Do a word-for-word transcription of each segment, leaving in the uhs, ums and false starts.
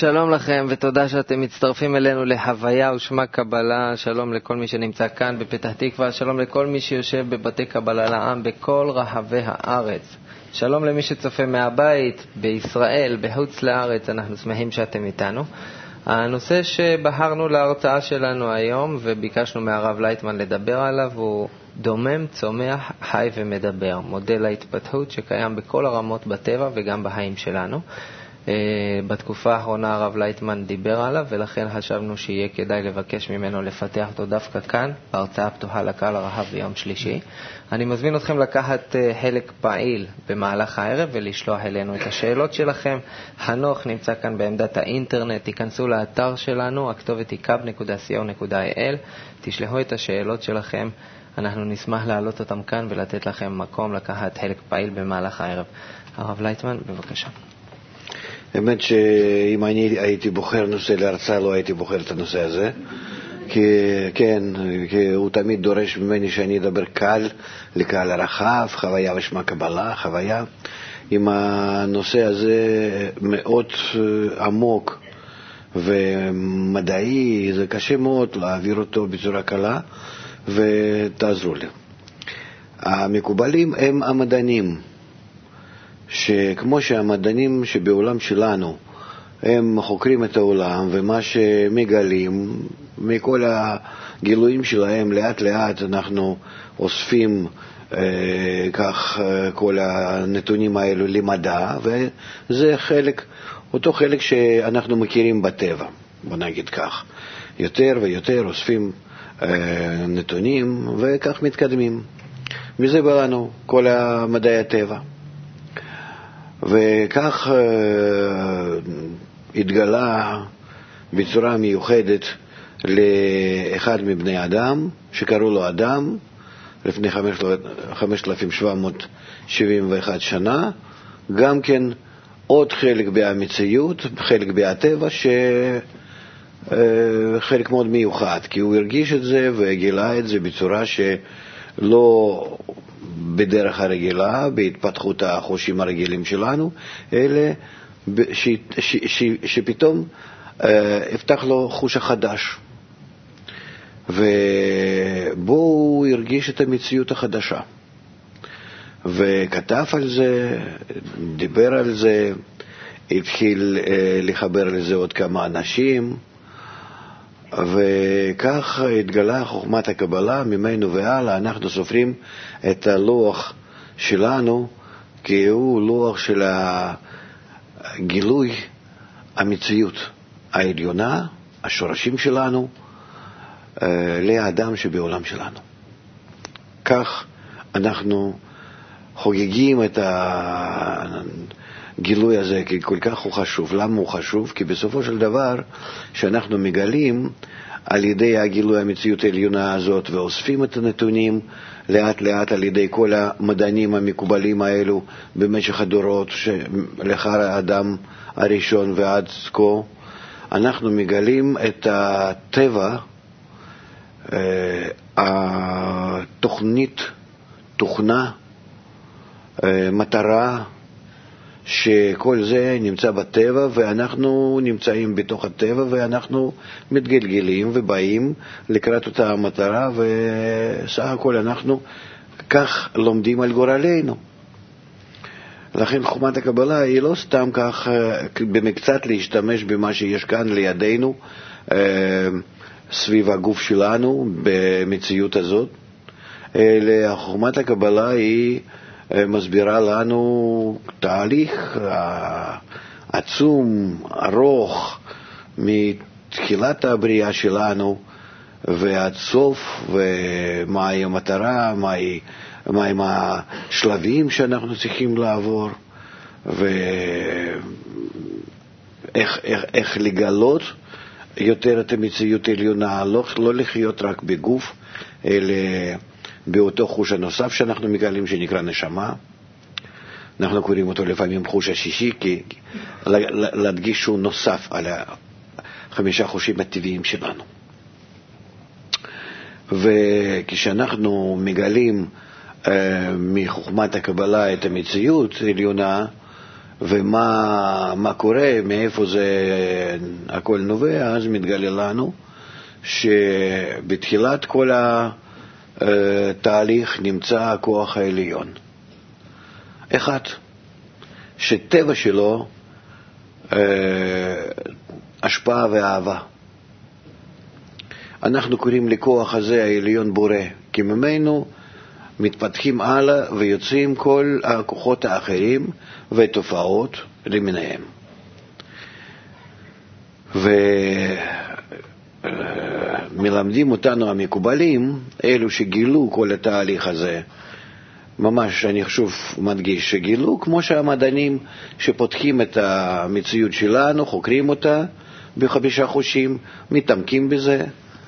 שלום לכם ותודה שאתם מצטרפים אלינו להוויה ושמה קבלה. שלום לכל מי שנמצא כאן בפתח תקווה, שלום לכל מי שיושב בבתי קבלה לעם בכל רחבי הארץ, שלום למי שצופה מהבית בישראל, בחוץ לארץ. אנחנו שמחים שאתם איתנו. הנושא שבחרנו להרצאה שלנו היום וביקשנו מהרב לייטמן לדבר עליו הוא דומם, צומח, חי ומדבר, מודל ההתפתחות שקיים בכל הרמות בטבע וגם בחיים שלנו. בתקופה האחרונה הרב לייטמן דיבר עליו, ולכן חשבנו שיהיה כדאי לבקש ממנו לפתח אותו דווקא כאן בהרצאה פתוחה לקהל הרחב ביום שלישי. אני מזמין אתכם לקחת חלק פעיל במהלך הערב ולשלוח אלינו את השאלות שלכם. חנוך נמצא כאן בעמדת האינטרנט, תיכנסו לאתר שלנו, הכתובת היא קאב נקודה סי או נקודה איי אל, תשלחו את השאלות שלכם, אנחנו נשמח להעלות אותם כאן ולתת לכם מקום לקחת חלק פעיל במהלך הערב. הרב לייטמן, בבקשה. האמת שאם אני הייתי בוחר נושא להרצאה לא הייתי בוחר את הנושא הזה, כי כן, כי הוא תמיד דורש ממני שאני אדבר קל לקהל הרחב, חוויה ושמה קבלה, חוויה. אם הנושא הזה מאוד עמוק ומדעי, זה קשה מאוד להעביר אותו בצורה קלה, ותעזרו לי. המקובלים הם המדענים, שכמו שהמדענים שבעולם שלנו הם חוקרים את העולם, ומה שמגלים מכל הגילויים שלהם לאט לאט אנחנו אוספים אה, כך אה, כל הנתונים האלו למדע, וזה חלק, אותו חלק שאנחנו מכירים בטבע, בוא נגיד כך, יותר ויותר אוספים אה, נתונים וכך מתקדמים, וזה בא לנו כל המדעי הטבע. וכך uh, התגלה בצורה מיוחדת לאחד מבני אדם שקראו לו אדם לפני חמשת אלפים שבע מאות שבעים ואחת שנה, גם כן עוד חלק במציאות, חלק בטבע, שחלק מאוד מיוחד, כי הוא הרגיש את זה וגילה את זה בצורה שלא בדרך הרגילה, בהתפתחות החושים הרגילים שלנו, אלא ש, ש, ש, שפתאום אה, הפתח לו חוש החדש. ובו הוא הרגיש את המציאות החדשה. וכתב על זה, דיבר על זה, התחיל אה, לחבר לזה עוד כמה אנשים, וכך התגלה חוכמת הקבלה. ממנו והלאה אנחנו סופרים את הלוח שלנו, כי הוא לוח של הגילוי המציאות העליונה, השורשים שלנו, לאדם שבעולם שלנו. כך אנחנו חוגגים את הגילוי הזה, כי כל כך הוא חשוב. למה הוא חשוב? כי בסופו של דבר שאנחנו מגלים על ידי הגילוי המציאות העליונה הזאת ואוספים את הנתונים לאט לאט על ידי כל המדענים המקובלים האלו במשך הדורות לאחר האדם הראשון ועד כה, אנחנו מגלים את הטבע, התוכנית, תוכנה, מטרה, שכל זה נמצא בטבע ואנחנו נמצאים בתוך הטבע ואנחנו מתגלגלים ובאים לקראת אותה המטרה, וסך הכל אנחנו כך לומדים על גורלנו. לכן חוכמת הקבלה היא לא סתם כך במקצת להשתמש במה שיש כאן לידינו סביב הגוף שלנו במציאות הזאת, אלא חוכמת הקבלה היא מסבירה לנו תהליך עצום, ארוך, מתחילת הבריאה שלנו ועד סוף, ומהי המטרה, מהי, מהם השלבים שאנחנו צריכים לעבור, ואיך איך, איך לגלות יותר את המציאות העליונה, לא, לא לחיות רק בגוף, אלא באותו חוש הנוסף שאנחנו מגלים שנקרא נשמה. אנחנו קוראים אותו לפעמים חוש השישי, כי להדגיש שהוא נוסף על החמישה חושים הטבעיים שלנו. וכשאנחנו מגלים uh, מחוכמת הקבלה את המציאות העליונה, ומה מה קורה, מאיפה זה הכל נובע, אז מתגלה לנו שבתחילת כל התהליך נמצא הכוח העליון. אחד, שטבע שלו השפעה ואהבה. אנחנו קוראים לכוח הזה העליון בורא, כי ממנו מתפתחים הלאה ויוצאים כל הכוחות האחרים ותופעות למיניהם. ומלמדים אותנו המקובלים, אלו שגילו כל התהליך הזה, ממש אני חשוב מדגיש שגילו, כמו שהמדענים שפותחים את המציאות שלנו, חוקרים אותה בחמישה חושים, מתעמקים בזה,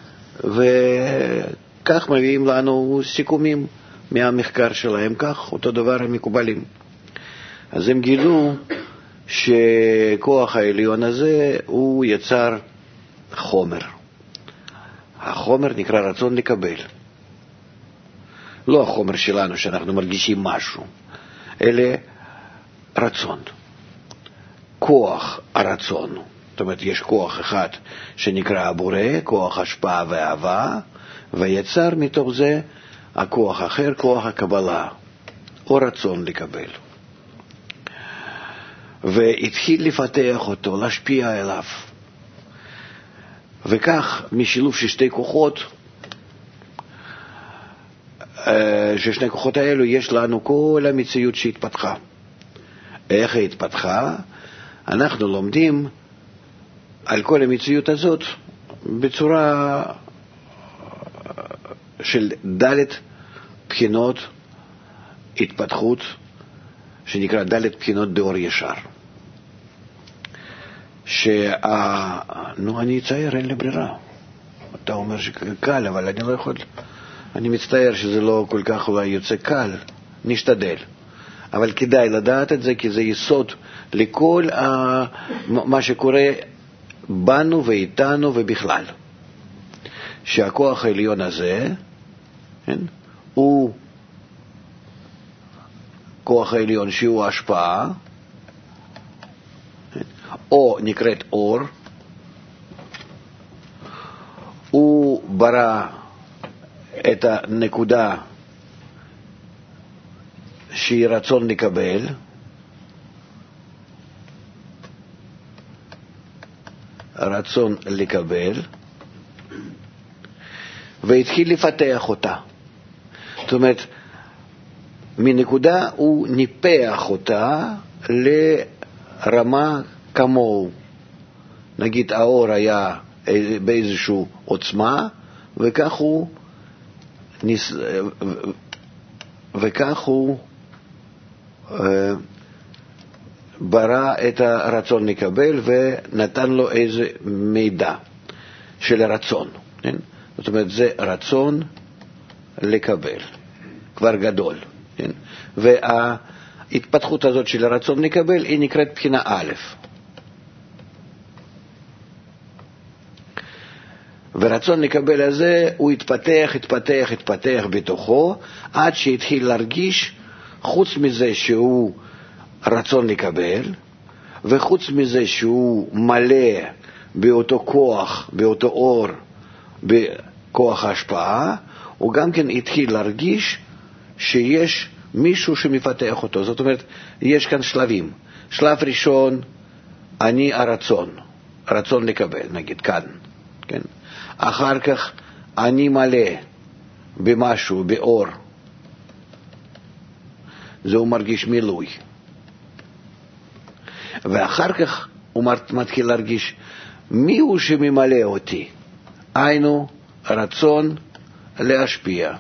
וכך מביאים לנו סיכומים מהמחקר שלהם, כך אותו דבר המקובלים. אז הם גילו שכוח העליון הזה הוא יצר חומר. החומר נקרא רצון לקבל. לא החומר שלנו שאנחנו מרגישים משהו, אלא רצון. כוח הרצון. זאת אומרת, יש כוח אחד שנקרא הבורא, כוח השפעה ואהבה, ויצר מתוך זה הכוח אחר, כוח הקבלה, או רצון לקבל. והתחיל לפתח אותו, להשפיע אליו. וכך, משילוב של שתי כוחות, ששני כוחות האלו יש לנו כל המציאות שהתפתחה. איך היא התפתחה? אנחנו לומדים על כל המציאות הזאת בצורה של דלת בחינות התפתחות, שנקרא דלת בחינות דאור ישר. שה... נו, אני אצייר, אין לי ברירה. אתה אומר שקל, אבל אני לא יכול... אני מצטער שזה לא כל כך אולי יוצא קל, נשתדל. אבל כדאי לדעת את זה, כי זה יסוד לכל ה... מה שקורה בנו ואיתנו ובכלל. שהכוח העליון הזה, כן, הוא כוח העליון שהוא השפעה, או נקראת אור, הוא ברא את הנקודה שהיא רצון לקבל, רצון לקבל, והתחיל לפתח אותה. זאת אומרת, מנקודה הוא ניפח אותה לרמה כמוהו. נגיד האור היה באיזושהי עוצמה, וכך הוא ניס... וכך הוא אה, ברא את הרצון לקבל ונתן לו איזה מידע של הרצון, כן? זאת אומרת, זה רצון לקבל, כבר גדול, כן? וההתפתחות הזאת של הרצון לקבל היא נקראת בחינה א'. ורצון לקבל הזה הוא התפתח, התפתח, התפתח בתוכו, עד שהתחיל להרגיש, חוץ מזה שהוא רצון לקבל, וחוץ מזה שהוא מלא באותו כוח, באותו אור, בכוח ההשפעה, הוא גם כן התחיל להרגיש שיש מישהו שמפתח אותו. זאת אומרת, יש כאן שלבים. שלב ראשון, אני הרצון, רצון לקבל, נגיד כאן, כן? אחר כך אני מלא במשהו, באור. זהו מרגיש מילוי. ואחר כך הוא מתחיל להרגיש מי הוא שממלא אותי. היינו רצון להשפיע.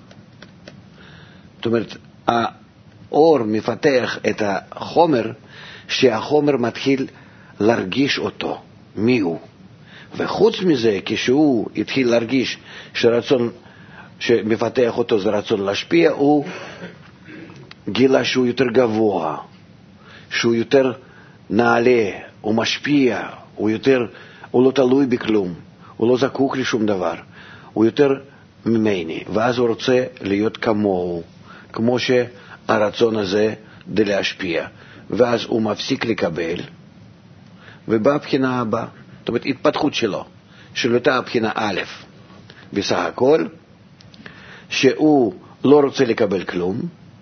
זאת אומרת, האור מפתח את החומר, שהחומר מתחיל להרגיש אותו, מי הוא. וחוץ מזה, כשהוא התחיל להרגיש שרצון שמפתח אותו זה רצון להשפיע, הוא גילה שהוא יותר גבוה, שהוא יותר נעלה, הוא משפיע, הוא יותר, הוא לא תלוי בכלום, הוא לא זקוק לשום דבר, הוא יותר ממני, ואז הוא רוצה להיות כמוהו, כמו שהרצון הזה די להשפיע. ואז הוא מפסיק לקבל, ובאה הבחינה הבאה. זאת אומרת, התפתחות שלו, של אותה הבחינה א', בסך הכל, שהוא לא רוצה לקבל כלום.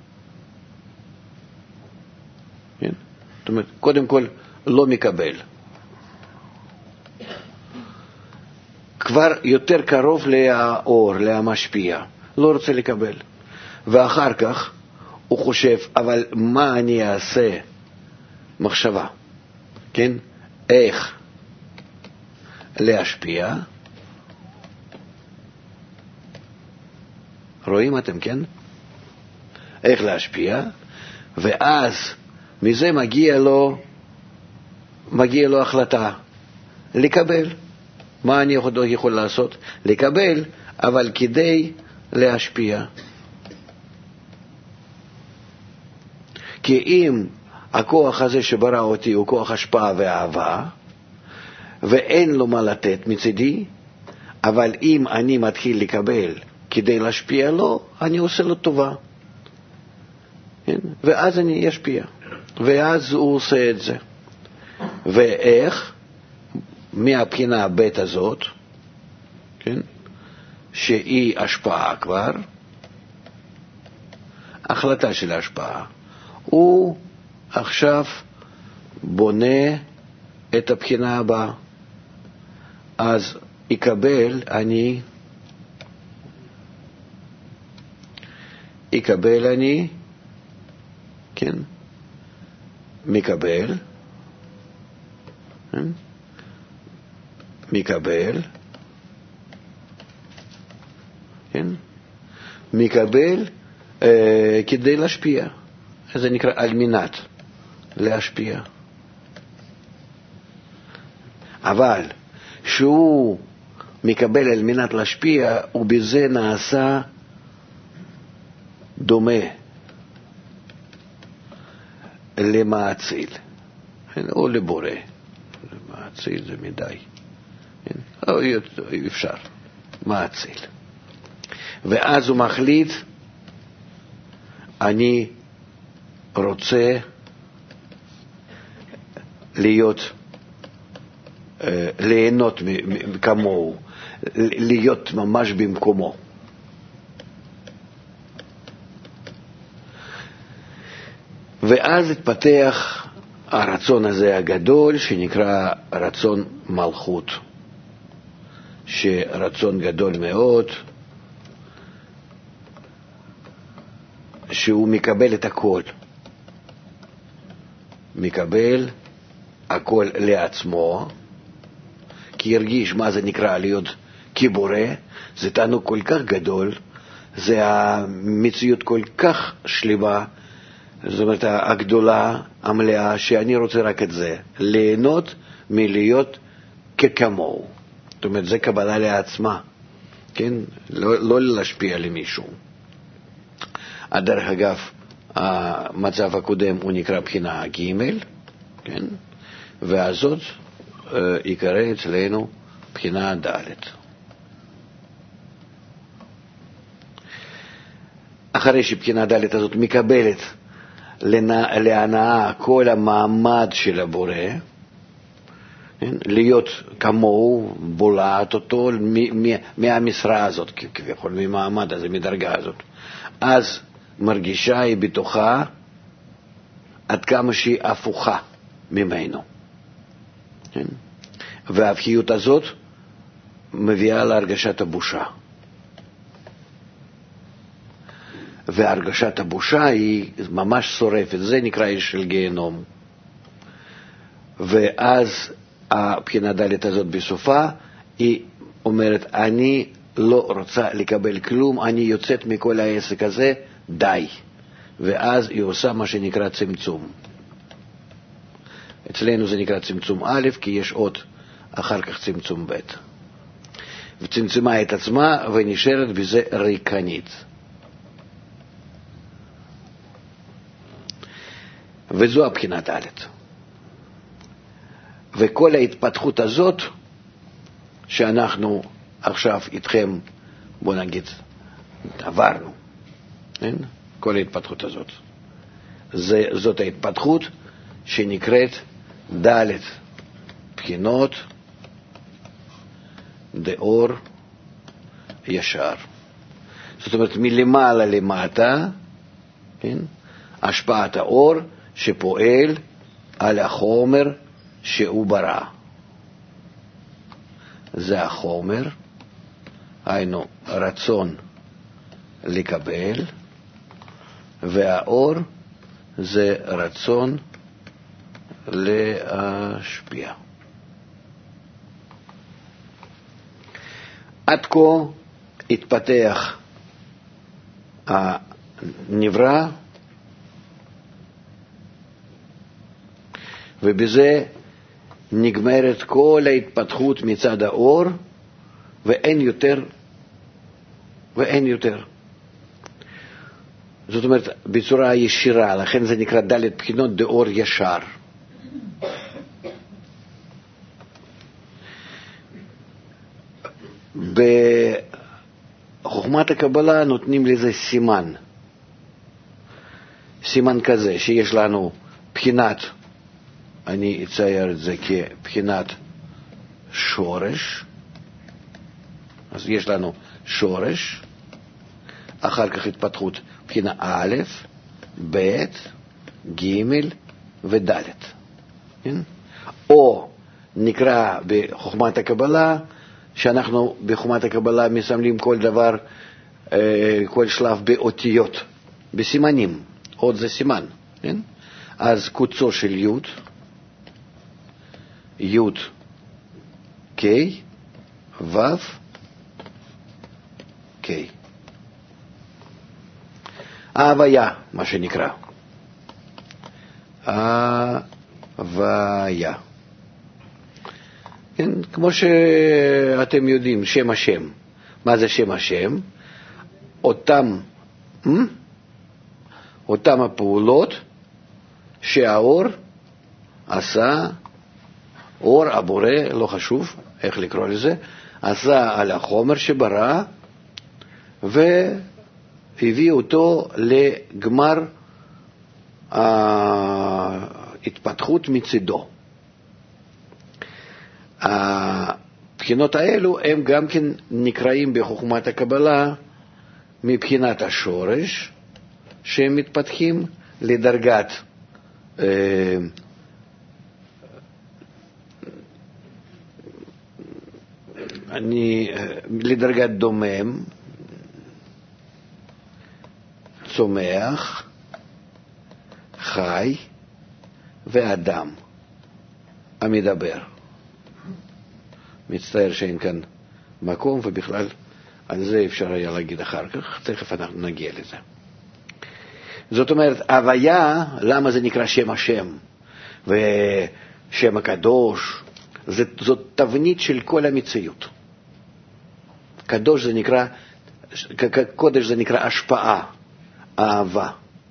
כן? זאת אומרת, קודם כל, לא מקבל. כבר יותר קרוב לאור, למשפיע. לא רוצה לקבל. ואחר כך הוא חושב, אבל מה אני אעשה? מחשבה. כן? איך להשפיע? רואים אתם, כן? איך להשפיע? ואז מזה מגיע לו, מגיע לו החלטה. לקבל. מה אני יכול, יכול לעשות? לקבל, אבל כדי להשפיע. כי אם הכוח הזה שברא אותי הוא כוח השפעה ואהבה, ואין לו מה לתת מצידי, אבל אם אני מתחיל לקבל כדי להשפיע לו, אני עושה לו טובה. כן? ואז אני אשפיע. ואז הוא עושה את זה. ואיך? מהבחינה ב' הזאת, כן? שהיא השפעה כבר, החלטה של ההשפעה. הוא עכשיו בונה את הבחינה הבאה. אז יקבל אני, יקבל אני, כן? מקבל, כן? מקבל, כן? מקבל אה, כדי להשפיע. זה נקרא על מנת להשפיע. אבל שהוא מקבל על מנת להשפיע, ובזה נעשה דומה למעציל, או לבורא. מעציל זה מדי. אפשר, מעציל. ואז הוא מחליט, אני רוצה להיות, ליהנות כמוהו, להיות ממש במקומו. ואז התפתח הרצון הזה הגדול שנקרא רצון מלכות, שרצון גדול מאוד, שהוא מקבל את הכל, מקבל הכל לעצמו, כי ירגיש מה זה נקרא להיות כבורא. זה תענוג כל כך גדול, זה המציאות כל כך שלמה, זאת אומרת הגדולה, המלאה, שאני רוצה רק את זה, ליהנות מלהיות ככמוהו. זאת אומרת, זה קבלה לעצמה, כן? לא, לא להשפיע למישהו. הדרך אגב, המצב הקודם הוא נקרא בחינה ג', כן? והזאת יקרא אצלנו בחינה ד'. אחרי שבחינה ד' הזאת מקבלת להנאה כל המעמד של הבורא, להיות כמוהו, בולעת אותו מהמשרה הזאת, כביכול, ממעמד הזה, מדרגה הזאת. אז מרגישה היא בתוכה עד כמה שהיא הפוכה ממנו. וההפכיות הזאת מביאה להרגשת הבושה. והרגשת הבושה היא ממש שורפת, זה נקרא איש של גיהנום. ואז הבחינה ד' הזאת בסופה, היא אומרת, אני לא רוצה לקבל כלום, אני יוצאת מכל העסק הזה, די. ואז היא עושה מה שנקרא צמצום. אצלנו זה נקרא צמצום א', כי יש עוד אחר כך צמצום ב'. וצמצמה את עצמה ונשארת בזה ריקנית. וזו הבחינה ד'. וכל ההתפתחות הזאת שאנחנו עכשיו איתכם, בוא נגיד, עברנו, כן? כל ההתפתחות הזאת. זה, זאת ההתפתחות שנקראת ד' בחינות דאור ישר. זאת אומרת, מלמעלה למטה, כן? השפעת האור שפועל על החומר שהוא ברא. זה החומר, היינו רצון לקבל, והאור זה רצון להשפיע. עד כה התפתח הנברא, ובזה נגמרת כל ההתפתחות מצד האור, ואין יותר, ואין יותר. זאת אומרת, בצורה ישירה, לכן זה נקרא ד' בחינות דאור ישר. בחוכמת הקבלה נותנים לזה סימן. סימן כזה, שיש לנו בחינת, אני אצייר את זה כבחינת שורש. אז יש לנו שורש, אחר כך התפתחות בחינה א', ב', ג' וד'. כן? או נקרא בחוכמת הקבלה, שאנחנו בחוכמת הקבלה מסמלים כל דבר, כל שלב באותיות, בסימנים. עוד זה סימן. כן? אז קוצו של י', י' ק', ו' ק'. ההוויה, מה שנקרא. ההוויה. כן, כמו שאתם יודעים, שם השם. מה זה שם השם? אותם, אותם הפעולות שהאור עשה, אור הבורא, לא חשוב איך לקרוא לזה, עשה על החומר שברא, והביא אותו לגמר ההתפתחות מצידו. הבחינות האלו הם גם כן נקראים בחוכמת הקבלה מבחינת השורש, שהם מתפתחים לדרגת אה, אני, לדרגת דומם, צומח, חי ואדם המדבר. מצטער שאין כאן מקום, ובכלל על זה אפשר היה להגיד אחר כך, תכף אנחנו נגיע לזה. זאת אומרת, הוויה, למה זה נקרא שם השם ושם הקדוש? זאת תבנית של כל המציאות. קדוש זה נקרא, קודש זה נקרא השפעה, אהבה.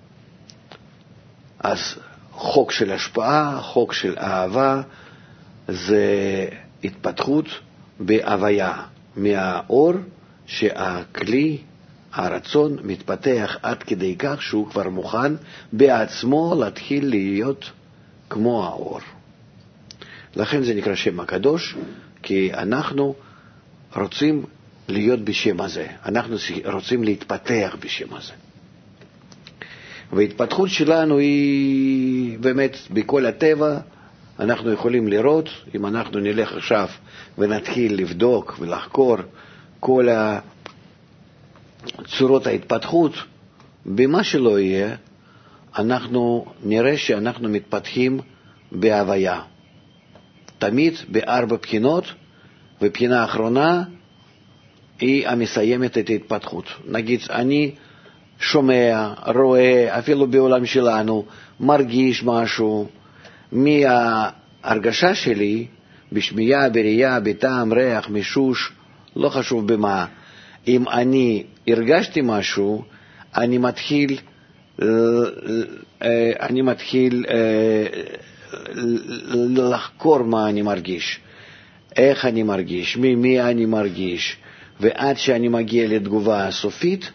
אז חוק של השפעה, חוק של אהבה, זה התפתחות בהוויה, מהאור שהכלי, הרצון, מתפתח עד כדי כך שהוא כבר מוכן בעצמו להתחיל להיות כמו האור. לכן זה נקרא שם הקדוש, כי אנחנו רוצים להיות בשם הזה, אנחנו רוצים להתפתח בשם הזה. וההתפתחות שלנו היא באמת בכל הטבע, אנחנו יכולים לראות, אם אנחנו נלך עכשיו ונתחיל לבדוק ולחקור כל צורות ההתפתחות, במה שלא יהיה, אנחנו נראה שאנחנו מתפתחים בהוויה. תמיד בארבע בחינות, ובחינה האחרונה היא המסיימת את ההתפתחות. נגיד, אני שומע, רואה, אפילו בעולם שלנו, מרגיש משהו, מההרגשה שלי, בשמיעה, בראייה, בטעם, ריח, מישוש, לא חשוב במה. אם אני הרגשתי משהו, אני מתחיל, אני מתחיל לחקור מה אני מרגיש, איך אני מרגיש, ממי אני מרגיש, ועד שאני מגיע לתגובה הסופית,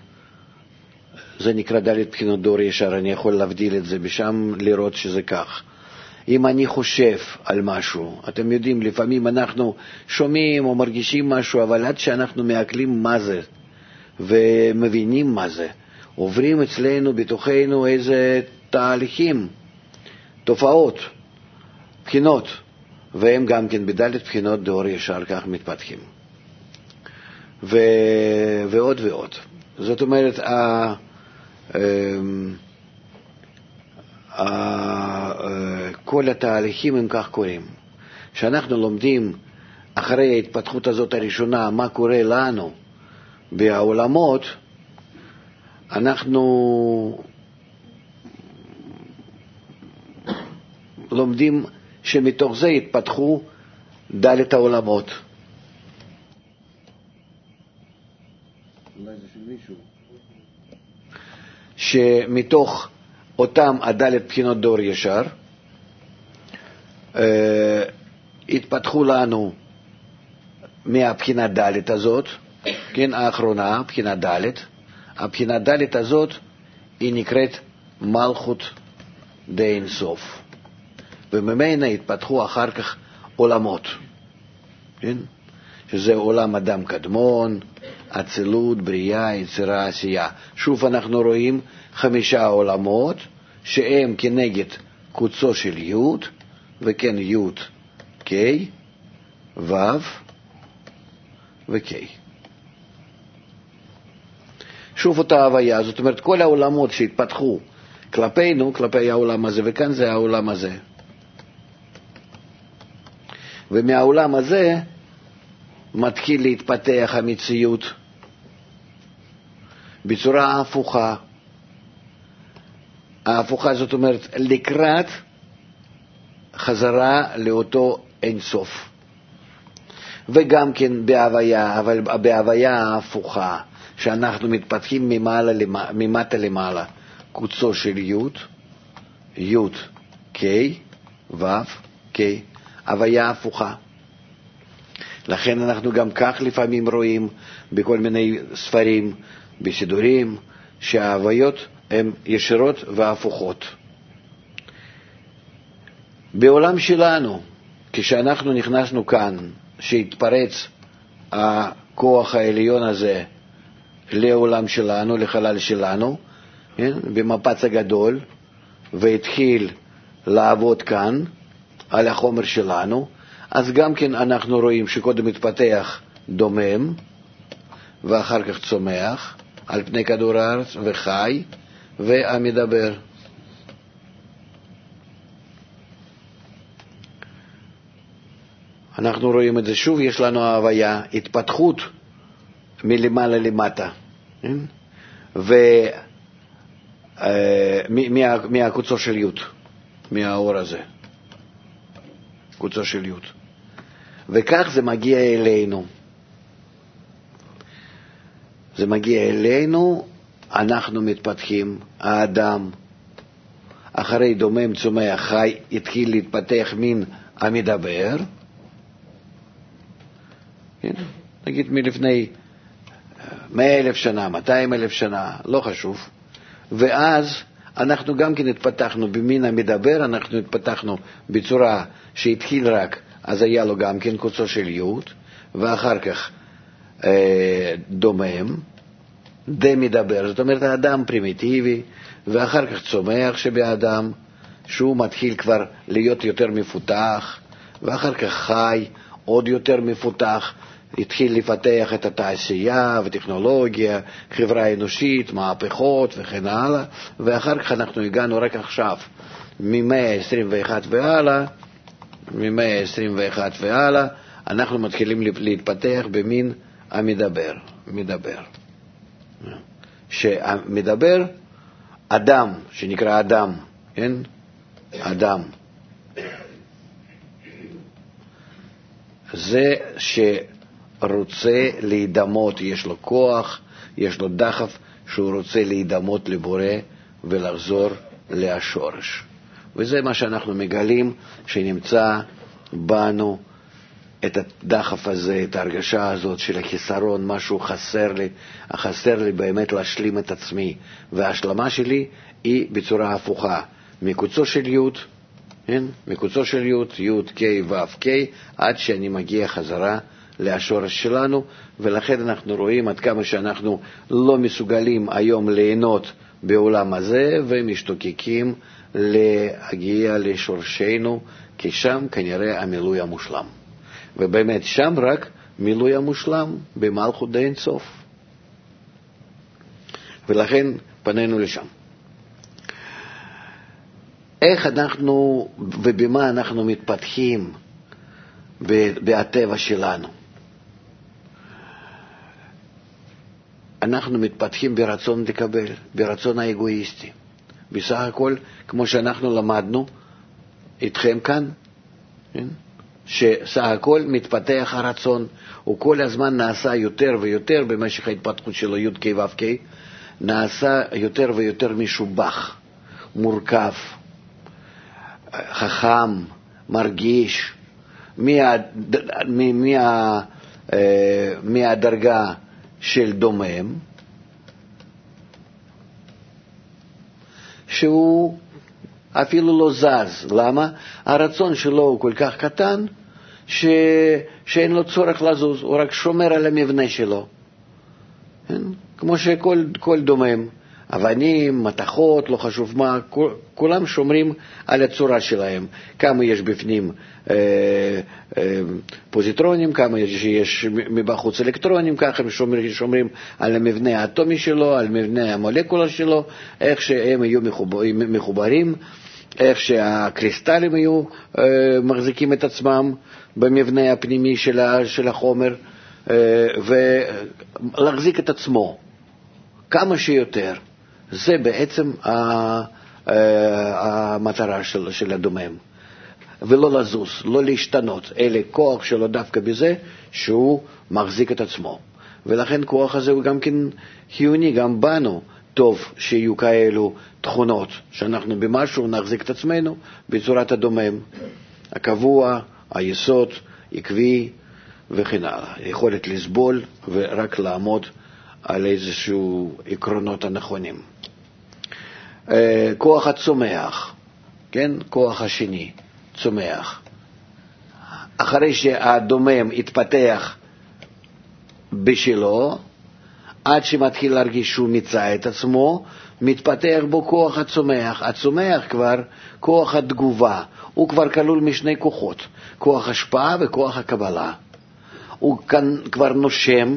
זה נקרא ד' בחינות דאור ישר, אני יכול להבדיל את זה בשם, לראות שזה כך. אם אני חושב על משהו, אתם יודעים, לפעמים אנחנו שומעים או מרגישים משהו, אבל עד שאנחנו מעכלים מה זה ומבינים מה זה, עוברים אצלנו בתוכנו איזה תהליכים, תופעות, בחינות, והם גם כן בדלת בחינות דאור ישר כך מתפתחים. ו... ועוד ועוד. זאת אומרת, ה... כל התהליכים הם כך קורים. כשאנחנו לומדים אחרי ההתפתחות הזאת הראשונה מה קורה לנו בעולמות, אנחנו לומדים שמתוך זה התפתחו דלת העולמות. שמתוך אותם הדלת בחינות דאור ישר אה, התפתחו לנו מהבחינה דלת הזאת, כן, האחרונה, בחינה דלת. הבחינה דלת הזאת היא נקראת מלכות דאין סוף, וממנה התפתחו אחר כך עולמות, כן? שזה עולם אדם קדמון, אצילות, בריאה, יצירה, עשייה. שוב אנחנו רואים חמישה עולמות שהם כנגד קוצו של י' וכן י' ק' ו' וק'. שוב אותה הוויה, זאת אומרת כל העולמות שהתפתחו כלפינו, כלפי העולם הזה, וכאן זה העולם הזה. ומהעולם הזה מתחיל להתפתח המציאות בצורה הפוכה. ההפוכה זאת אומרת לקראת חזרה לאותו אינסוף. וגם כן בהוויה, אבל בהוויה ההפוכה, שאנחנו מתפתחים ממעלה, ממטה למעלה, קוצו של י', י' ק' ו' ק', הוויה הפוכה. לכן אנחנו גם כך לפעמים רואים בכל מיני ספרים, בסידורים, שההוויות הן ישירות והפוכות. בעולם שלנו, כשאנחנו נכנסנו כאן, שהתפרץ הכוח העליון הזה לעולם שלנו, לחלל שלנו, כן? במפץ הגדול, והתחיל לעבוד כאן על החומר שלנו, אז גם כן אנחנו רואים שקודם מתפתח דומם, ואחר כך צומח על פני כדור הארץ, וחי, והמדבר. אנחנו רואים את זה שוב, יש לנו ההוויה, התפתחות מלמעלה למטה, ומהקוצו של י', מהאור הזה, קוצו של י', וכך זה מגיע אלינו. זה מגיע אלינו, אנחנו מתפתחים, האדם, אחרי דומם צומח חי, התחיל להתפתח מן המדבר, כן? נגיד מלפני מאה אלף שנה, מאתיים אלף שנה, לא חשוב. ואז אנחנו גם כן התפתחנו במין המדבר, אנחנו התפתחנו בצורה שהתחיל רק, אז היה לו גם כן קוצו של י', ואחר כך אה, דומם, דה מדבר, זאת אומרת האדם פרימיטיבי, ואחר כך צומח שבאדם, שהוא מתחיל כבר להיות יותר מפותח, ואחר כך חי, עוד יותר מפותח, התחיל לפתח את התעשייה וטכנולוגיה, חברה אנושית, מהפכות וכן הלאה, ואחר כך אנחנו הגענו רק עכשיו, ממאה עשרים ואחת והלאה, ממאה עשרים ואחת והלאה, אנחנו מתחילים להתפתח במין המדבר, מדבר. שמדבר, אדם, שנקרא אדם, כן? אדם. זה שרוצה להידמות, יש לו כוח, יש לו דחף, שהוא רוצה להידמות לבורא ולחזור להשורש. וזה מה שאנחנו מגלים, שנמצא בנו את הדחף הזה, את ההרגשה הזאת של החיסרון, משהו חסר לי, חסר לי באמת להשלים את עצמי, וההשלמה שלי היא בצורה הפוכה, מקוצו של י', כן? מקוצו של י', י', ק', ו', ק', עד שאני מגיע חזרה לשורש שלנו, ולכן אנחנו רואים עד כמה שאנחנו לא מסוגלים היום ליהנות בעולם הזה, ומשתוקקים להגיע לשורשנו, כי שם כנראה המילוי המושלם. ובאמת שם רק מילוי המושלם במלכות אין סוף. ולכן פנינו לשם. איך אנחנו ובמה אנחנו מתפתחים בטבע שלנו? אנחנו מתפתחים ברצון לקבל, ברצון האגואיסטי. בסך הכל, כמו שאנחנו למדנו איתכם כאן, כן? שסך הכל מתפתח הרצון, הוא כל הזמן נעשה יותר ויותר במשך ההתפתחות שלו, י' ק' ו' ק', נעשה יותר ויותר משובח, מורכב, חכם, מרגיש, מה, מה, מהדרגה של דומם, שהוא אפילו לא זז. למה? הרצון שלו הוא כל כך קטן, ש... שאין לו צורך לזוז, הוא רק שומר על המבנה שלו. כן? כמו שכל כל דומם, אבנים, מתכות, לא חשוב מה, כולם שומרים על הצורה שלהם. כמה יש בפנים אה, אה, פוזיטרונים, כמה יש, יש מבחוץ אלקטרונים, ככה הם שומרים, שומרים על המבנה האטומי שלו, על מבנה המולקולה שלו, איך שהם יהיו מחוברים, מחוברים איך שהקריסטלים יהיו אה, מחזיקים את עצמם במבנה הפנימי של, של החומר, אה, ולהחזיק את עצמו כמה שיותר. זה בעצם המטרה של, של הדומם. ולא לזוז, לא להשתנות, אלא כוח שלו דווקא בזה שהוא מחזיק את עצמו. ולכן כוח הזה הוא גם כן חיוני, גם בנו טוב שיהיו כאלו תכונות, שאנחנו במשהו נחזיק את עצמנו בצורת הדומם, הקבוע, היסוד, עקבי וכן הלאה. יכולת לסבול ורק לעמוד על איזשהו עקרונות הנכונים. כוח הצומח, כן? כוח השני, צומח. אחרי שהדומם התפתח בשלו, עד שמתחיל להרגיש שהוא מצא את עצמו, מתפתח בו כוח הצומח. הצומח כבר, כוח התגובה, הוא כבר כלול משני כוחות, כוח השפעה וכוח הקבלה. הוא כאן כבר נושם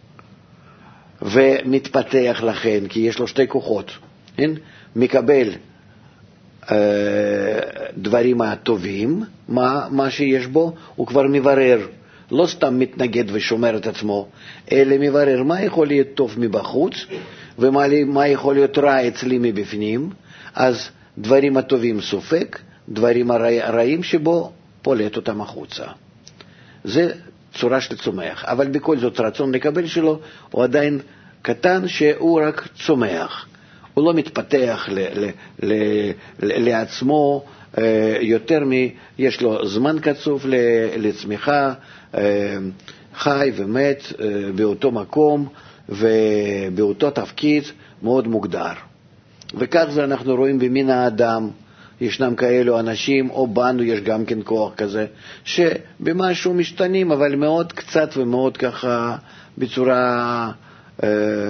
ומתפתח לכן, כי יש לו שתי כוחות. כן? מקבל אה, דברים הטובים, מה, מה שיש בו, הוא כבר מברר. לא סתם מתנגד ושומר את עצמו, אלא מברר מה יכול להיות טוב מבחוץ, ומה מה יכול להיות רע אצלי מבפנים. אז דברים הטובים סופק, דברים הרעים שבו פולט אותם החוצה. זה צורה של צומח. אבל בכל זאת רצון לקבל שלו הוא עדיין קטן, שהוא רק צומח. הוא לא מתפתח ל, ל, ל, ל, לעצמו יותר מ... יש לו זמן קצוב לצמיחה, חי ומת באותו מקום ובאותו תפקיד מאוד מוגדר. וכך זה אנחנו רואים במין האדם. ישנם כאלו אנשים, או בנו יש גם כן כוח כזה, שבמשהו משתנים, אבל מאוד קצת ומאוד ככה בצורה אה,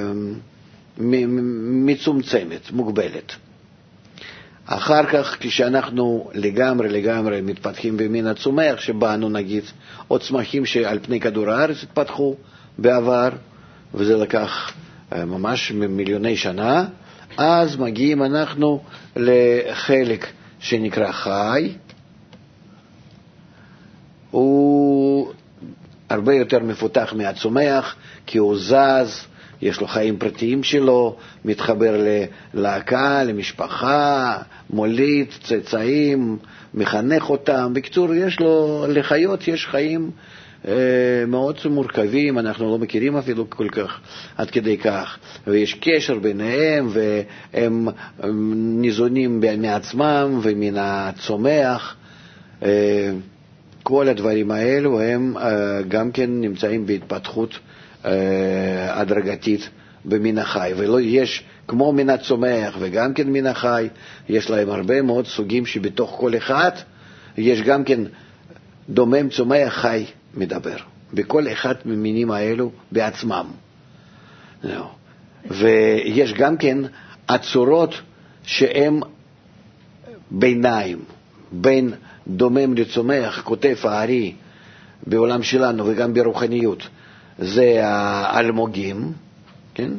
מצומצמת, מוגבלת. אחר כך, כשאנחנו לגמרי לגמרי מתפתחים במין הצומח שבאנו, נגיד, או צמחים שעל פני כדור הארץ התפתחו בעבר, וזה לקח ממש מיליוני שנה, אז מגיעים אנחנו לחלק שנקרא חי. הוא הרבה יותר מפותח מהצומח, כי הוא זז, יש לו חיים פרטיים שלו, מתחבר ללהקה, למשפחה, מוליד, צאצאים, מחנך אותם. בקצור, יש לו, לחיות יש חיים אה, מאוד מורכבים, אנחנו לא מכירים אפילו כל כך עד כדי כך. ויש קשר ביניהם, והם ניזונים מעצמם ומן הצומח. אה, כל הדברים האלו הם אה, גם כן נמצאים בהתפתחות הדרגתית במין החי, ולא יש כמו מן הצומח וגם כן מן החי, יש להם הרבה מאוד סוגים שבתוך כל אחד יש גם כן דומם, צומח, חי, מדבר. בכל אחד ממינים האלו בעצמם. ויש גם כן הצורות שהן ביניים, בין דומם לצומח, כותף הארי בעולם שלנו וגם ברוחניות, זה האלמוגים, כן?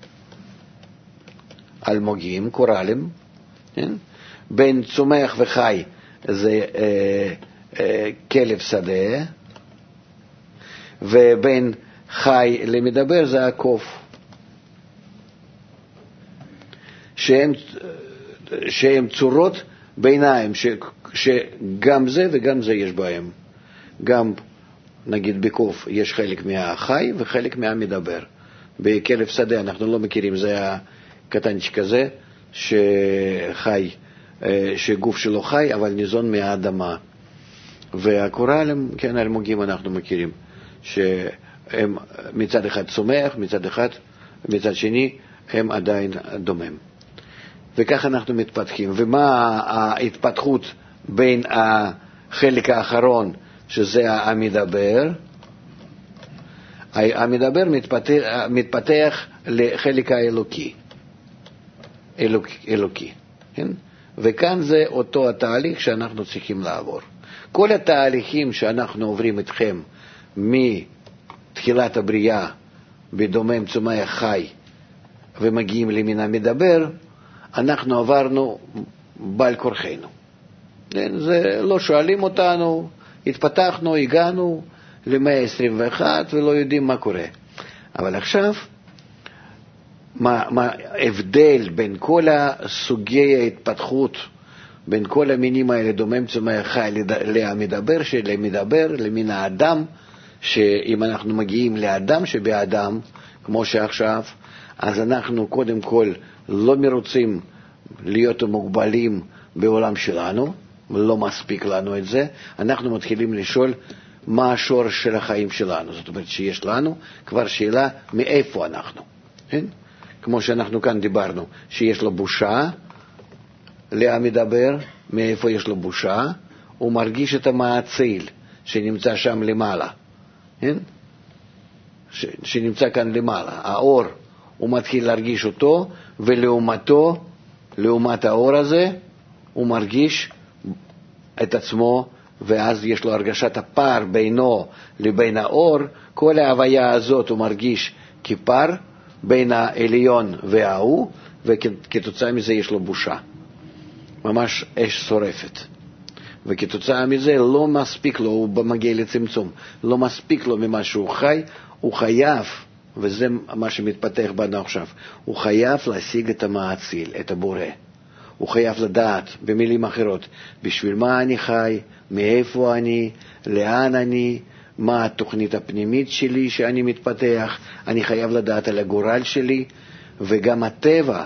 אלמוגים, קורלים, כן? בין צומח וחי זה אה, אה, כלב שדה, ובין חי למדבר זה הקוף, שהם, שהם צורות ביניים, ש, שגם זה וגם זה יש בהם. גם נגיד בקוף יש חלק מהחי וחלק מהמדבר. בכלב שדה אנחנו לא מכירים, זה הקטנצ'יק הזה שחי, שגוף שלו חי אבל ניזון מהאדמה. והקורלים, כן, אלמוגים אנחנו מכירים, שהם מצד אחד צומח, מצד אחד, מצד שני הם עדיין דומם. וכך אנחנו מתפתחים. ומה ההתפתחות בין החלק האחרון, שזה המדבר? המדבר מתפתח, מתפתח לחלק האלוקי. אלוק, אלוקי. כן? וכאן זה אותו התהליך שאנחנו צריכים לעבור. כל התהליכים שאנחנו עוברים איתכם מתחילת הבריאה, בדומם, צומח, חי, ומגיעים למין המדבר, אנחנו עברנו בעל כורחנו. זה לא שואלים אותנו, התפתחנו, הגענו למאה עשרים ואחת ולא יודעים מה קורה. אבל עכשיו, מה, מה ההבדל בין כל הסוגי ההתפתחות, בין כל המינים האלה, דומם, צומח, חי, למדבר, שלמדבר, למין האדם, שאם אנחנו מגיעים לאדם שבאדם, כמו שעכשיו, אז אנחנו קודם כל לא מרוצים להיות מוגבלים בעולם שלנו, לא מספיק לנו את זה. אנחנו מתחילים לשאול מה השורש של החיים שלנו. זאת אומרת שיש לנו כבר שאלה מאיפה אנחנו. כן? כמו שאנחנו כאן דיברנו, שיש לו בושה, למדבר, מאיפה יש לו בושה, הוא מרגיש את המעציל שנמצא שם למעלה. כן? ש, שנמצא כאן למעלה. האור, הוא מתחיל להרגיש אותו, ולעומתו, לעומת האור הזה, הוא מרגיש את עצמו, ואז יש לו הרגשת הפער בינו לבין האור. כל ההוויה הזאת הוא מרגיש כפער בין העליון וההוא, וכתוצאה מזה יש לו בושה. ממש אש שורפת. וכתוצאה מזה לא מספיק לו, הוא מגיע לצמצום, לא מספיק לו ממה שהוא חי, הוא חייב, וזה מה שמתפתח בנו עכשיו, הוא חייב להשיג את המעציל, את הבורא. הוא חייב לדעת, במילים אחרות, בשביל מה אני חי, מאיפה אני, לאן אני, מה התוכנית הפנימית שלי שאני מתפתח, אני חייב לדעת על הגורל שלי, וגם הטבע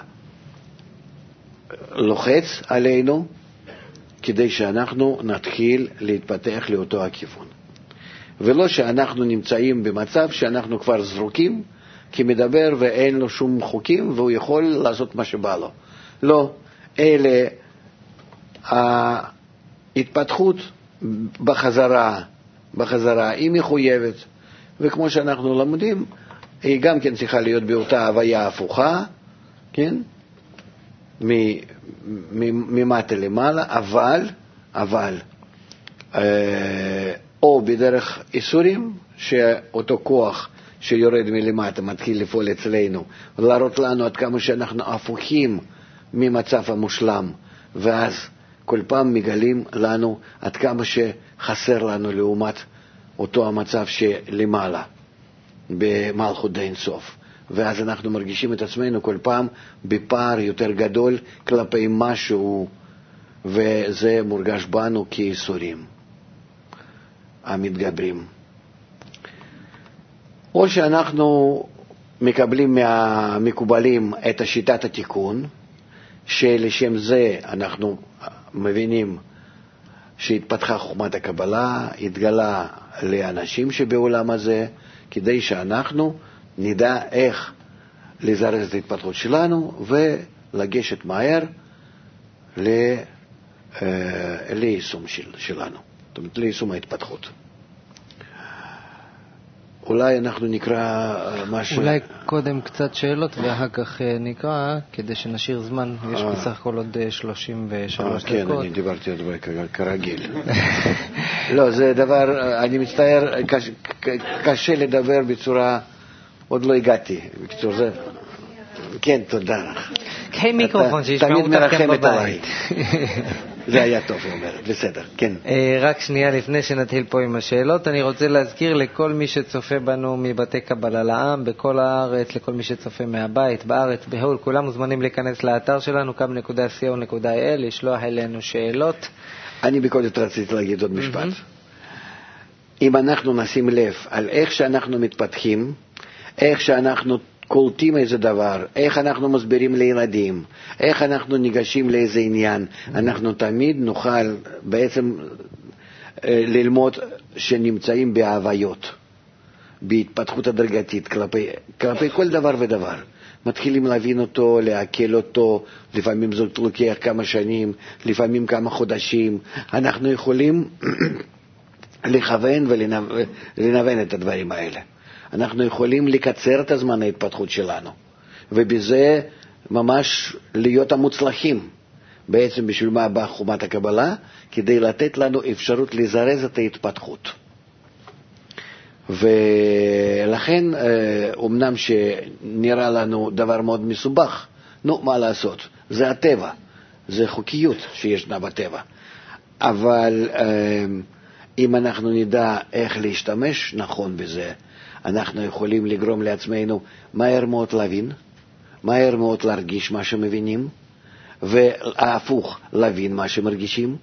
לוחץ עלינו, כדי שאנחנו נתחיל להתפתח לאותו הכיוון. ולא שאנחנו נמצאים במצב שאנחנו כבר זרוקים, כי מדבר ואין לו שום חוקים, והוא יכול לעשות מה שבא לו. לא, אלה ההתפתחות בחזרה, בחזרה היא מחויבת, וכמו שאנחנו למדים, היא גם כן צריכה להיות באותה הוויה הפוכה, כן? ממטה למעלה, אבל, אבל, אה, או בדרך איסורים, שאותו כוח שיורד מלמטה מתחיל לפעול אצלנו, ולהראות לנו עד כמה שאנחנו הפוכים ממצב המושלם, ואז כל פעם מגלים לנו עד כמה שחסר לנו לעומת אותו המצב שלמעלה, במלכות אין סוף. ואז אנחנו מרגישים את עצמנו כל פעם בפער יותר גדול כלפי משהו, וזה מורגש בנו כייסורים המתגברים. או שאנחנו מקבלים מהמקובלים את שיטת התיקון, שלשם זה אנחנו מבינים שהתפתחה חוכמת הקבלה, התגלה לאנשים שבעולם הזה, כדי שאנחנו נדע איך לזרז את ההתפתחות שלנו ולגשת מהר ליישום של, שלנו, זאת אומרת ליישום ההתפתחות. אולי אנחנו נקרא משהו... אולי קודם קצת שאלות ואחר כך נקרא, כדי שנשאיר זמן, יש בסך הכל עוד שלושים ושלוש דקות. כן, אני דיברתי עוד כרגיל. לא, זה דבר, אני מצטער, קשה לדבר בצורה, עוד לא הגעתי. בקצור זה... כן, תודה לך. קחי מיקרופון שישמעו אותך כאן בבית. זה היה טוב, הוא אומר, בסדר, כן. רק שנייה לפני שנתחיל פה עם השאלות, אני רוצה להזכיר לכל מי שצופה בנו מבתי קבלה לעם, בכל הארץ, לכל מי שצופה מהבית, בארץ, בהול, כולם מוזמנים להיכנס לאתר שלנו, קאב נקודה סי או נקודה איי אל, לשלוח אלינו שאלות. אני בכל זאת רציתי להגיד עוד משפט. אם אנחנו נשים לב על איך שאנחנו מתפתחים, איך שאנחנו קולטים איזה דבר, איך אנחנו מסבירים לילדים, איך אנחנו ניגשים לאיזה עניין, אנחנו תמיד נוכל בעצם ללמוד שנמצאים בהוויות, בהתפתחות הדרגתית, כלפי, כלפי כל דבר ודבר. מתחילים להבין אותו, להקל אותו, לפעמים זה לוקח כמה שנים, לפעמים כמה חודשים. אנחנו יכולים לכוון ולנוון את הדברים האלה. אנחנו יכולים לקצר את הזמן ההתפתחות שלנו, ובזה ממש להיות המוצלחים. בעצם בשביל מה באה חומת הקבלה? כדי לתת לנו אפשרות לזרז את ההתפתחות. ולכן, אמנם שנראה לנו דבר מאוד מסובך, נו, מה לעשות? זה הטבע, זה חוקיות שישנה בטבע. אבל אם אנחנו נדע איך להשתמש נכון בזה, אנחנו יכולים לגרום לעצמנו מהר מאוד להבין, מהר מאוד להרגיש מה שמבינים, והפוך, להבין מה שמרגישים,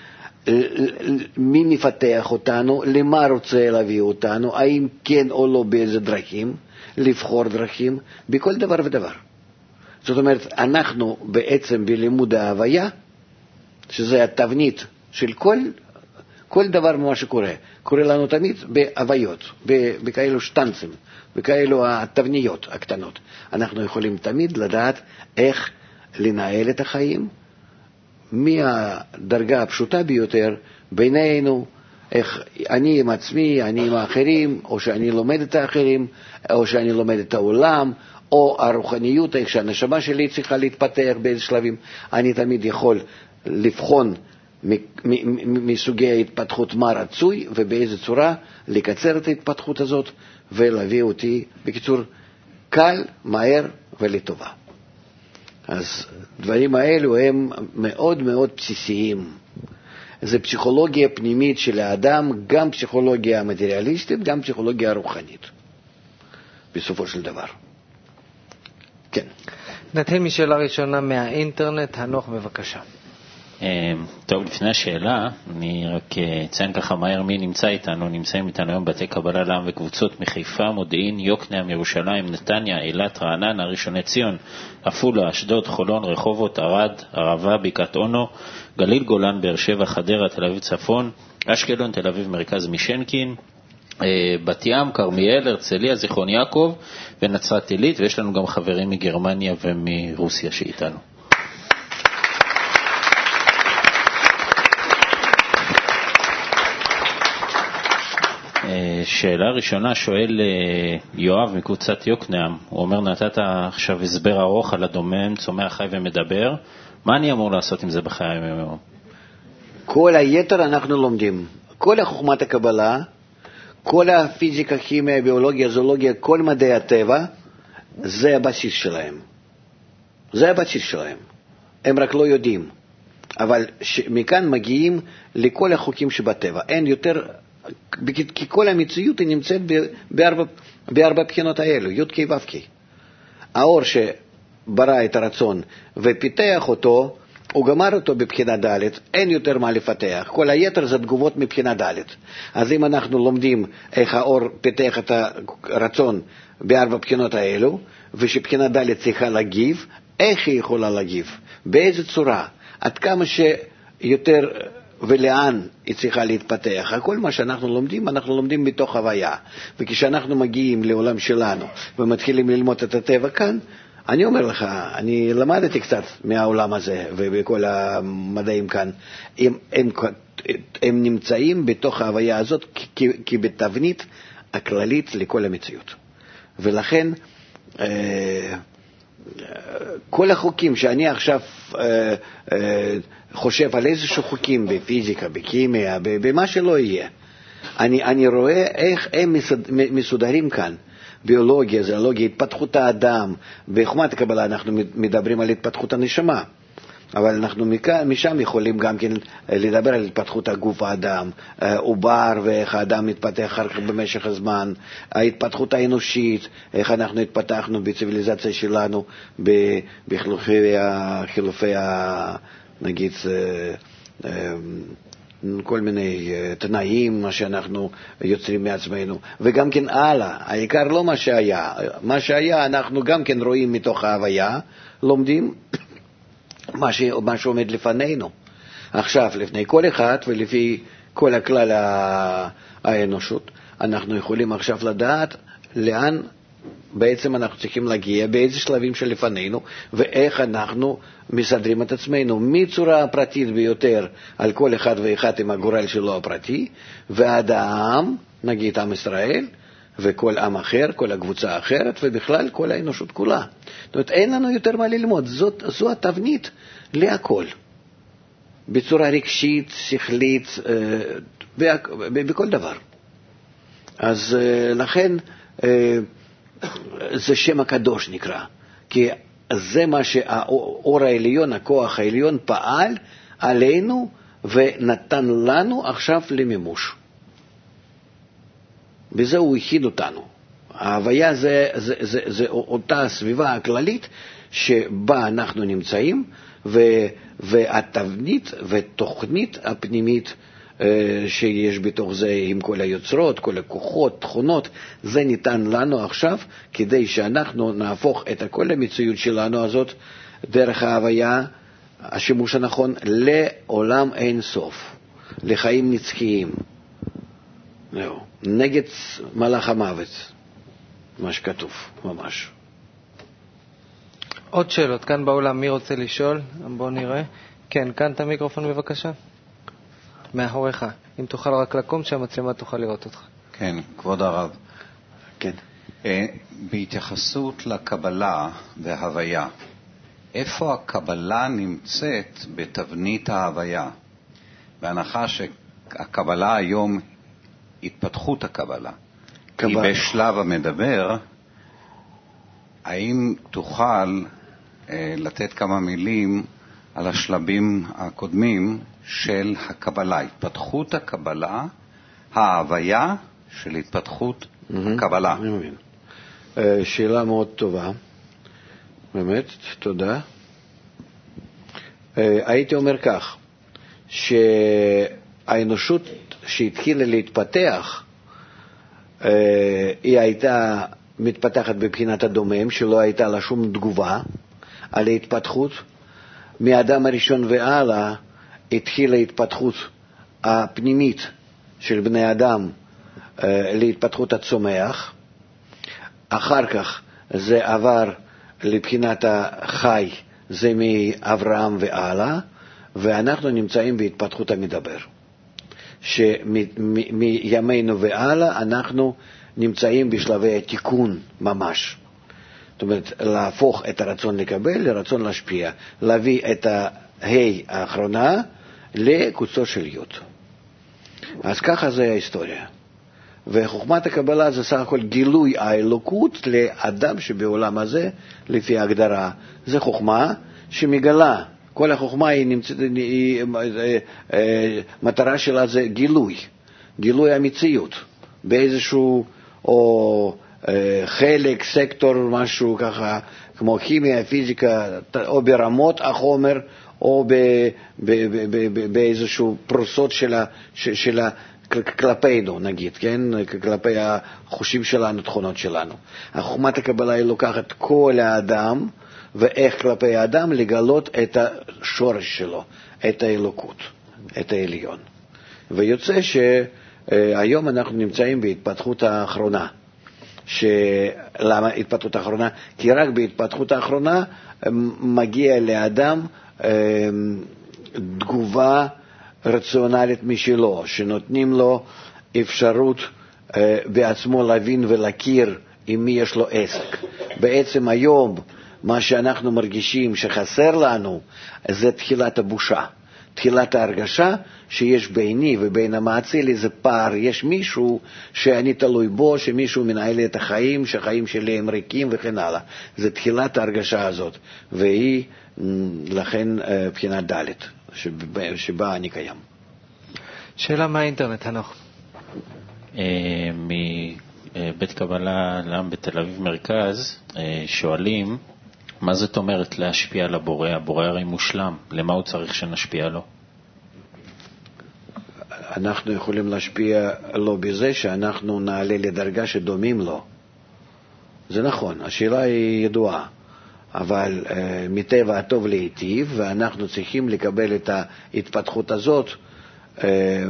מי מפתח אותנו, למה רוצה להביא אותנו, האם כן או לא באיזה דרכים, לבחור דרכים, בכל דבר ודבר. זאת אומרת, אנחנו בעצם בלימוד ההוויה, שזה התבנית של כל כל דבר ממה שקורה, קורה לנו תמיד בהוויות, בכאלו שטנצים, בכאלו התבניות הקטנות. אנחנו יכולים תמיד לדעת איך לנהל את החיים, מהדרגה הפשוטה ביותר בינינו, איך אני עם עצמי, אני עם האחרים, או שאני לומד את האחרים, או שאני לומד את העולם, או הרוחניות, איך שהנשמה שלי צריכה להתפתח באיזה שלבים. אני תמיד יכול לבחון מסוגי ההתפתחות מה רצוי ובאיזה צורה לקצר את ההתפתחות הזאת ולהביא אותי בקיצור קל, מהר ולטובה. אז דברים האלו הם מאוד מאוד בסיסיים. זה פסיכולוגיה פנימית של האדם, גם פסיכולוגיה מטריאליסטית, גם פסיכולוגיה רוחנית בסופו של דבר. כן. נתחיל משאלה ראשונה מהאינטרנט. הנוח בבקשה. טוב, לפני השאלה, אני רק אציין ככה מהר מי נמצא איתנו. נמצאים איתנו היום בתי קבלה לעם וקבוצות מחיפה, מודיעין, יוקנעם, ירושלים, נתניה, אילת, רעננה, ראשון לציון, עפולה, אשדוד, חולון, רחובות, ערד, ערבה, בקעת אונו, גליל, גולן, באר שבע, חדרה, תל אביב, צפון, אשקלון, תל אביב, מרכז, משנקין, בת ים, כרמיאל, הרצליה, זיכרון יעקב ונצרת עילית, ויש לנו גם חברים מגרמניה ומרוסיה שאיתנו. שאלה ראשונה שואל יואב מקבוצת יוקנעם, הוא אומר נתת עכשיו הסבר ארוך על הדומם, צומח חי ומדבר, מה אני אמור לעשות עם זה בחיי היום? כל היתר אנחנו לומדים, כל החוכמת הקבלה, כל הפיזיקה, כימיה, ביולוגיה, זואולוגיה, כל מדעי הטבע, זה הבסיס שלהם. זה הבסיס שלהם. הם רק לא יודעים. אבל מכאן מגיעים לכל החוקים שבטבע. אין יותר, כי כל המציאות היא נמצאת בארבע, בארבע בחינות האלו, י' כ' ו' כ'. האור שברא את הרצון ופיתח אותו, הוא גמר אותו בבחינה ד', אין יותר מה לפתח. כל היתר זה תגובות מבחינה ד'. אז אם אנחנו לומדים איך האור פיתח את הרצון בארבע בחינות האלו, ושבחינה ד' צריכה להגיב, איך היא יכולה להגיב? באיזה צורה? עד כמה שיותר ולאן היא צריכה להתפתח? הכל מה שאנחנו לומדים, אנחנו לומדים מתוך הוויה. וכשאנחנו מגיעים לעולם שלנו ומתחילים ללמוד את הטבע כאן, אני אומר לך, אני למדתי קצת מהעולם הזה ובכל המדעים כאן. הם, הם, הם נמצאים בתוך ההוויה הזאת כ, כבתבנית הכללית לכל המציאות. ולכן כל החוקים שאני עכשיו חושב על איזשהו חוקים בפיזיקה, בכימיה, במה שלא יהיה, אני, אני רואה איך הם מסודרים כאן. ביולוגיה, זואולוגיה, התפתחות האדם. בחוכמת הקבלה אנחנו מדברים על התפתחות הנשמה, אבל אנחנו משם יכולים גם כן לדבר על התפתחות הגוף האדם, עובר ואיך האדם מתפתח אחר כך במשך הזמן, ההתפתחות האנושית, איך אנחנו התפתחנו בציביליזציה שלנו בחילופי, חילופי, נגיד, כל מיני תנאים, מה שאנחנו יוצרים מעצמנו, וגם כן הלאה. העיקר לא מה שהיה. מה שהיה אנחנו גם כן רואים מתוך ההוויה, לומדים מה, ש... מה שעומד לפנינו. עכשיו, לפני כל אחד ולפי כל הכלל האנושות, אנחנו יכולים עכשיו לדעת לאן בעצם אנחנו צריכים להגיע, באיזה שלבים שלפנינו, ואיך אנחנו מסדרים את עצמנו, מצורה הפרטית ביותר על כל אחד ואחד עם הגורל שלו הפרטי, ועד העם, נגיד עם ישראל, וכל עם אחר, כל הקבוצה האחרת, ובכלל כל האנושות כולה. זאת אומרת, אין לנו יותר מה ללמוד, זאת, זו התבנית להכל. בצורה רגשית, שכלית, בכל דבר. אז לכן, זה שם הקדוש נקרא, כי זה מה שהאור העליון, הכוח העליון פעל עלינו ונתן לנו עכשיו למימוש. בזה הוא הכיד אותנו. ההוויה זה, זה, זה, זה אותה סביבה הכללית שבה אנחנו נמצאים, ו, והתבנית ותוכנית הפנימית שיש בתוך זה עם כל היוצרות, כל הכוחות, תכונות, זה ניתן לנו עכשיו כדי שאנחנו נהפוך את כל המציאות שלנו הזאת דרך ההוויה, השימוש הנכון, לעולם אין סוף, לחיים נצחיים. לא, נגד מלאך המוות, מה שכתוב, ממש. עוד שאלות, כאן באולם, מי רוצה לשאול? בואו נראה. כן, כאן את המיקרופון בבקשה. מאחוריך, אם תוכל רק לקום שהמצלמה תוכל לראות אותך. כן, כבוד הרב. כן. בהתייחסות לקבלה וההוויה, איפה הקבלה נמצאת בתבנית ההוויה? בהנחה שהקבלה היום, התפתחות הקבלה, היא בשלב המדבר, האם תוכל אה, לתת כמה מילים על השלבים הקודמים של הקבלה, התפתחות הקבלה, ההוויה של התפתחות הקבלה? אני מבין. שאלה מאוד טובה, באמת, תודה. הייתי אומר כך, שהאנושות שהתחילה להתפתח, היא הייתה מתפתחת בבחינת הדומם, שלא הייתה לה שום תגובה על ההתפתחות. מאדם הראשון והלאה התחילה ההתפתחות הפנימית של בני אדם להתפתחות הצומח. אחר כך זה עבר לבחינת החי, זה מאברהם והלאה, ואנחנו נמצאים בהתפתחות המדבר. שמימינו והלאה אנחנו נמצאים בשלבי התיקון ממש. זאת אומרת, להפוך את הרצון לקבל לרצון להשפיע, להביא את ההי האחרונה לקוצו של יוד. אז ככה זה ההיסטוריה. וחוכמת הקבלה זה סך הכל גילוי האלוקות לאדם שבעולם הזה, לפי ההגדרה. זה חוכמה שמגלה. כל החוכמה היא נמצאת, היא, מטרה שלה זה גילוי. גילוי המציאות. באיזשהו או חלק, סקטור, משהו ככה, כמו כימיה, פיזיקה, או ברמות החומר, או באיזשהו פרוסות של כלפינו, נגיד, כן? כלפי החושים שלנו, תכונות שלנו. החוכמת הקבלה היא לוקחת כל האדם, ואיך כלפי האדם לגלות את השורש שלו, את האלוקות, את העליון. ויוצא שהיום אנחנו נמצאים בהתפתחות האחרונה. למה התפתחות האחרונה? כי רק בהתפתחות האחרונה מגיע לאדם תגובה רציונלית משלו, שנותנים לו אפשרות בעצמו להבין ולהכיר עם מי יש לו עסק. בעצם היום מה שאנחנו מרגישים שחסר לנו זה תחילת הבושה, תחילת ההרגשה שיש ביני ובין המעציל איזה פער, יש מישהו שאני תלוי בו, שמישהו מנהל את החיים, שהחיים שלי הם ריקים וכן הלאה. זה תחילת ההרגשה הזאת, והיא לכן בחינת ד' שבה אני קיים. שאלה מהאינטרנט, הנוך. מבית קבלה לעם בתל אביב מרכז שואלים, מה זאת אומרת להשפיע על הבורא? הבורא הרי מושלם, למה הוא צריך שנשפיע לו? אנחנו יכולים להשפיע לו בזה שאנחנו נעלה לדרגה שדומים לו. זה נכון, השאלה היא ידועה, אבל uh, מטבע הטוב להיטיב, ואנחנו צריכים לקבל את ההתפתחות הזאת. Uh,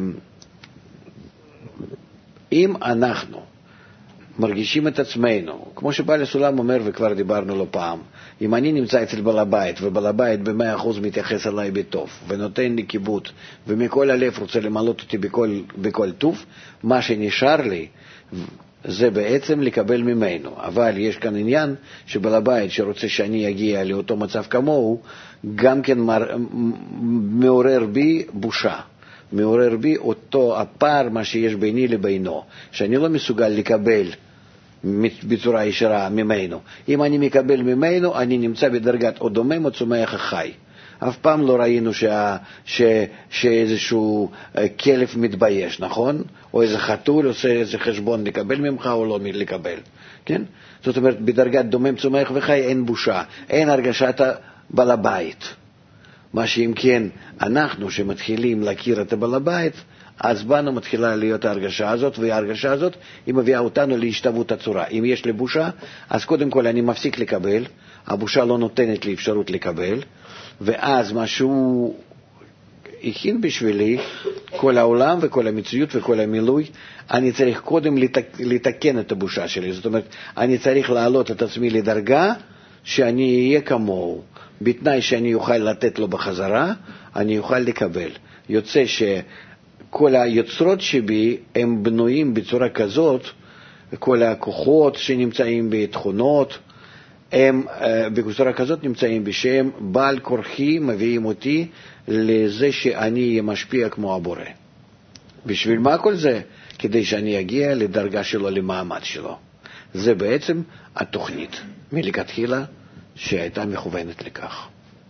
אם אנחנו מרגישים את עצמנו, כמו שבעל הסולם אומר, וכבר דיברנו לו פעם, אם אני נמצא אצל בעל הבית, ובעל הבית במאה אחוז מתייחס אליי בטוב, ונותן לי כיבוד, ומכל הלב רוצה למלות אותי בכל, בכל טוב, מה שנשאר לי, זה בעצם לקבל ממנו. אבל יש כאן עניין שבעל הבית שרוצה שאני אגיע לאותו מצב כמוהו, גם כן מעורר בי בושה. מעורר בי אותו הפער מה שיש ביני לבינו, שאני לא מסוגל לקבל בצורה ישרה ממנו. אם אני מקבל ממנו, אני נמצא בדרגת או דומם או צומח החי. אף פעם לא ראינו שה, ש, שאיזשהו כלף מתבייש, נכון? או איזה חתול עושה איזה חשבון לקבל ממך או לא לקבל. כן? זאת אומרת, בדרגת דומם, צומח וחי אין בושה, אין הרגשת בעל הבית. מה שאם כן, אנחנו שמתחילים להכיר את הבעל הבית, אז בנו מתחילה להיות ההרגשה הזאת, וההרגשה הזאת היא מביאה אותנו להשתוות הצורה. אם יש לי בושה, אז קודם כל אני מפסיק לקבל, הבושה לא נותנת לי אפשרות לקבל, ואז מה שהוא הכין בשבילי, כל העולם וכל המציאות וכל המילוי, אני צריך קודם לתק, לתקן את הבושה שלי. זאת אומרת, אני צריך להעלות את עצמי לדרגה שאני אהיה כמוהו. בתנאי שאני אוכל לתת לו בחזרה, אני אוכל לקבל. יוצא שכל היוצרות שבי הם בנויים בצורה כזאת, כל הכוחות שנמצאים בתכונות, הם בצורה כזאת נמצאים בשם בעל כורחי, מביאים אותי לזה שאני אהיה משפיע כמו הבורא. בשביל מה כל זה? כדי שאני אגיע לדרגה שלו, למעמד שלו. זה בעצם התוכנית מלכתחילה שהייתה מכוונת לכך.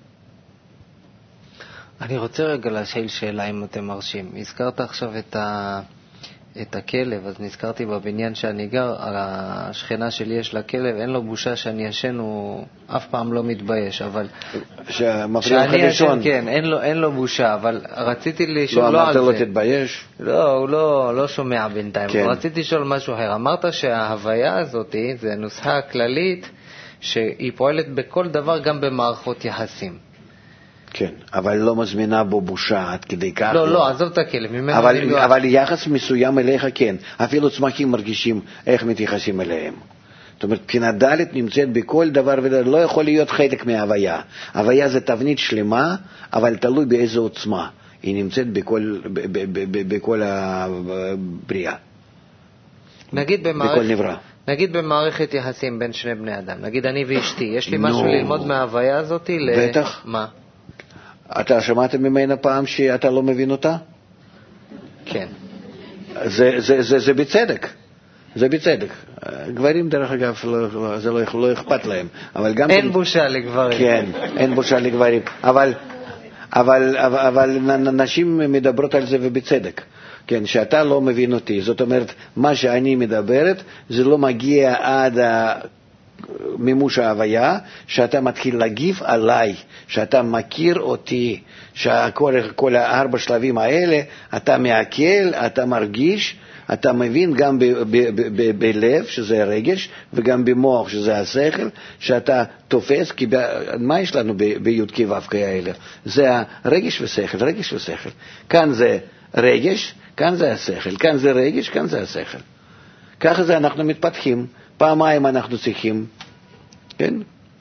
אני רוצה רגע לשאול שאלה אם אתם מרשים. הזכרת עכשיו את, ה... את הכלב, אז נזכרתי בבניין שאני גר, השכנה שלי יש לה כלב, אין לו בושה שאני ישן, הוא אף פעם לא מתבייש, אבל... שמפריע לך לישון. כן, אין לו, אין לו בושה, אבל רציתי לשאול לא, לא על זה. לא אמרת לו תתבייש? לא, הוא לא, לא שומע בינתיים. כן. רציתי לשאול משהו אחר. אמרת שההוויה הזאת, זה נוסחה כללית, שהיא פועלת בכל דבר, גם במערכות יחסים. כן, אבל לא מזמינה בו בושה עד כדי כך. לא, לא, עזוב את הכלב. אבל, אבל יחס מסוים אליך כן. אפילו צמחים מרגישים איך מתייחסים אליהם. זאת אומרת, בחינת ד' נמצאת בכל דבר ודבר, לא יכול להיות חלק מההוויה. ההוויה זה תבנית שלמה, אבל תלוי באיזו עוצמה. היא נמצאת בכל, ב, ב, ב, ב, בכל הבריאה. נגיד במערכת... בכל נברא. נגיד במערכת יחסים בין שני בני אדם, נגיד אני ואשתי, יש לי משהו ללמוד מההוויה הזאת? בטח. מה? אתה שמעת ממנה פעם שאתה לא מבין אותה? כן. זה, זה, זה, זה בצדק. זה בצדק. גברים דרך אגב, לא, זה לא, לא אכפת להם. אבל גם אין כן, בושה לגברים. כן, אין בושה לגברים. אבל, אבל, אבל, אבל נשים מדברות על זה ובצדק. כן, שאתה לא מבין אותי. זאת אומרת, מה שאני מדברת, זה לא מגיע עד מימוש ההוויה, שאתה מתחיל להגיב עליי, שאתה מכיר אותי, שכל הארבע שלבים האלה, אתה מעכל, אתה מרגיש, אתה מבין גם בלב, שזה הרגש, וגם במוח, שזה השכל, שאתה תופס, כי מה יש לנו ביוד כיוון כאלה? זה הרגש ושכל, רגש ושכל. כאן זה רגש, כאן זה השכל, כאן זה רגש, כאן זה השכל. ככה זה אנחנו מתפתחים. פעמיים אנחנו צריכים, כן?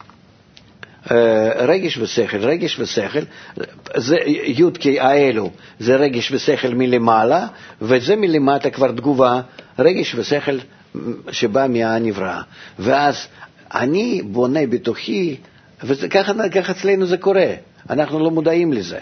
רגש ושכל, רגש ושכל, זה י' כי האלו, זה רגש ושכל מלמעלה, וזה מלמטה כבר תגובה, רגש ושכל שבא מהנברא. ואז אני בונה בתוכי, וככה אצלנו זה קורה, אנחנו לא מודעים לזה.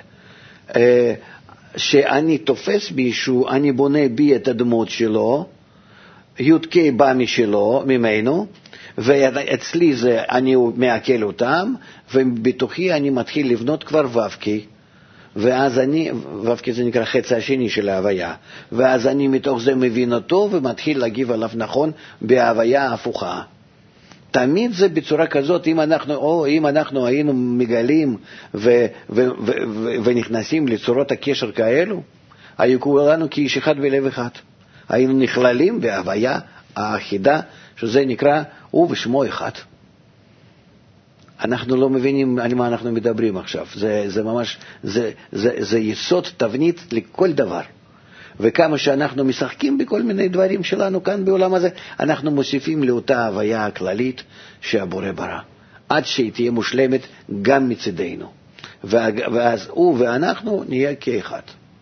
שאני תופס בישהו, אני בונה בי את הדמות שלו, י' כי בא משלו, ממנו, ואצלי זה, אני מעכל אותם, ובתוכי אני מתחיל לבנות כבר ו"קי, ואז אני, ו"קי זה נקרא חצי השני של ההוויה, ואז אני מתוך זה מבין אותו, ומתחיל להגיב עליו נכון בהוויה הפוכה. תמיד זה בצורה כזאת, אם אנחנו, או אם אנחנו היינו מגלים ו, ו, ו, ו, ונכנסים לצורות הקשר כאלו, היו כולנו כאיש אחד בלב אחד. היינו נכללים בהוויה האחידה, שזה נקרא הוא ושמו אחד. אנחנו לא מבינים על מה אנחנו מדברים עכשיו. זה, זה ממש, זה, זה, זה יסוד תבנית לכל דבר. וכמה שאנחנו משחקים בכל מיני דברים שלנו כאן בעולם הזה, אנחנו מוסיפים לאותה הוויה הכללית שהבורא ברא, עד שהיא תהיה מושלמת גם מצדנו. ואז הוא ואנחנו נהיה כאחד.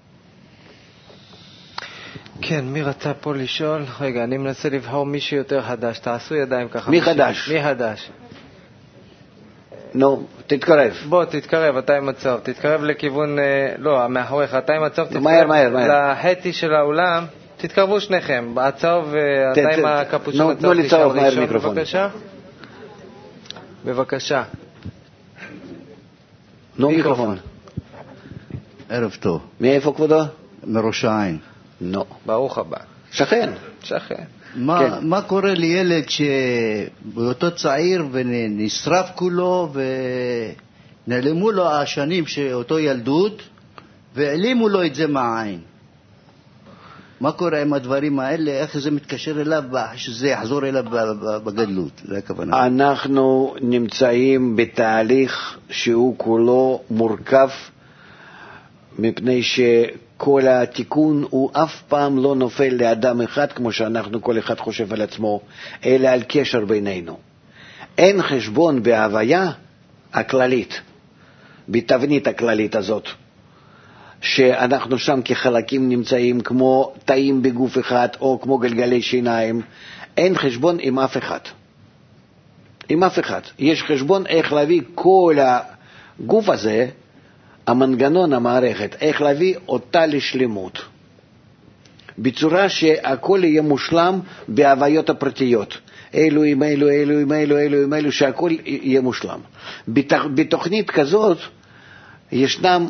כן, מי רצה פה לשאול? רגע, אני מנסה לבחור מישהו יותר חדש. תעשו ידיים ככה. מי חדש? מי חדש? נו, תתקרב. בוא, תתקרב, אתה עם הצהוב. תתקרב לכיוון, לא, מאחוריך, אתה עם הצהוב. מהר, מהר, מהר. לחטי של האולם. תתקרבו שניכם. הצהוב, אתה עם הקפוצ'ון הצהוב. תנו לי צהוב, מהר מיקרופון. בבקשה. בבקשה. נו, מיקרופון. ערב טוב. מאיפה כבודו? מראש העין. נו. ברוך הבא. שכן. שכן. מה, כן. מה קורה לילד שבאותו צעיר ונשרף כולו ונעלמו לו השנים שאותו ילדות והעלימו לו את זה מהעין? מה קורה עם הדברים האלה? איך זה מתקשר אליו שזה יחזור אליו בגדלות? זה הכוונה. אנחנו נמצאים בתהליך שהוא כולו מורכב, מפני שכל התיקון הוא אף פעם לא נופל לאדם אחד כמו שאנחנו כל אחד חושב על עצמו, אלא על קשר בינינו. אין חשבון בהוויה הכללית, בתבנית הכללית הזאת, שאנחנו שם כחלקים נמצאים כמו תאים בגוף אחד או כמו גלגלי שיניים. אין חשבון עם אף אחד, עם אף אחד. יש חשבון איך להביא כל הגוף הזה, המנגנון, המערכת, איך להביא אותה לשלמות, בצורה שהכל יהיה מושלם בהוויות הפרטיות. אלו עם אלו, אלו עם אלו, אלו עם אלו, שהכל יהיה מושלם. בתוכנית כזאת ישנם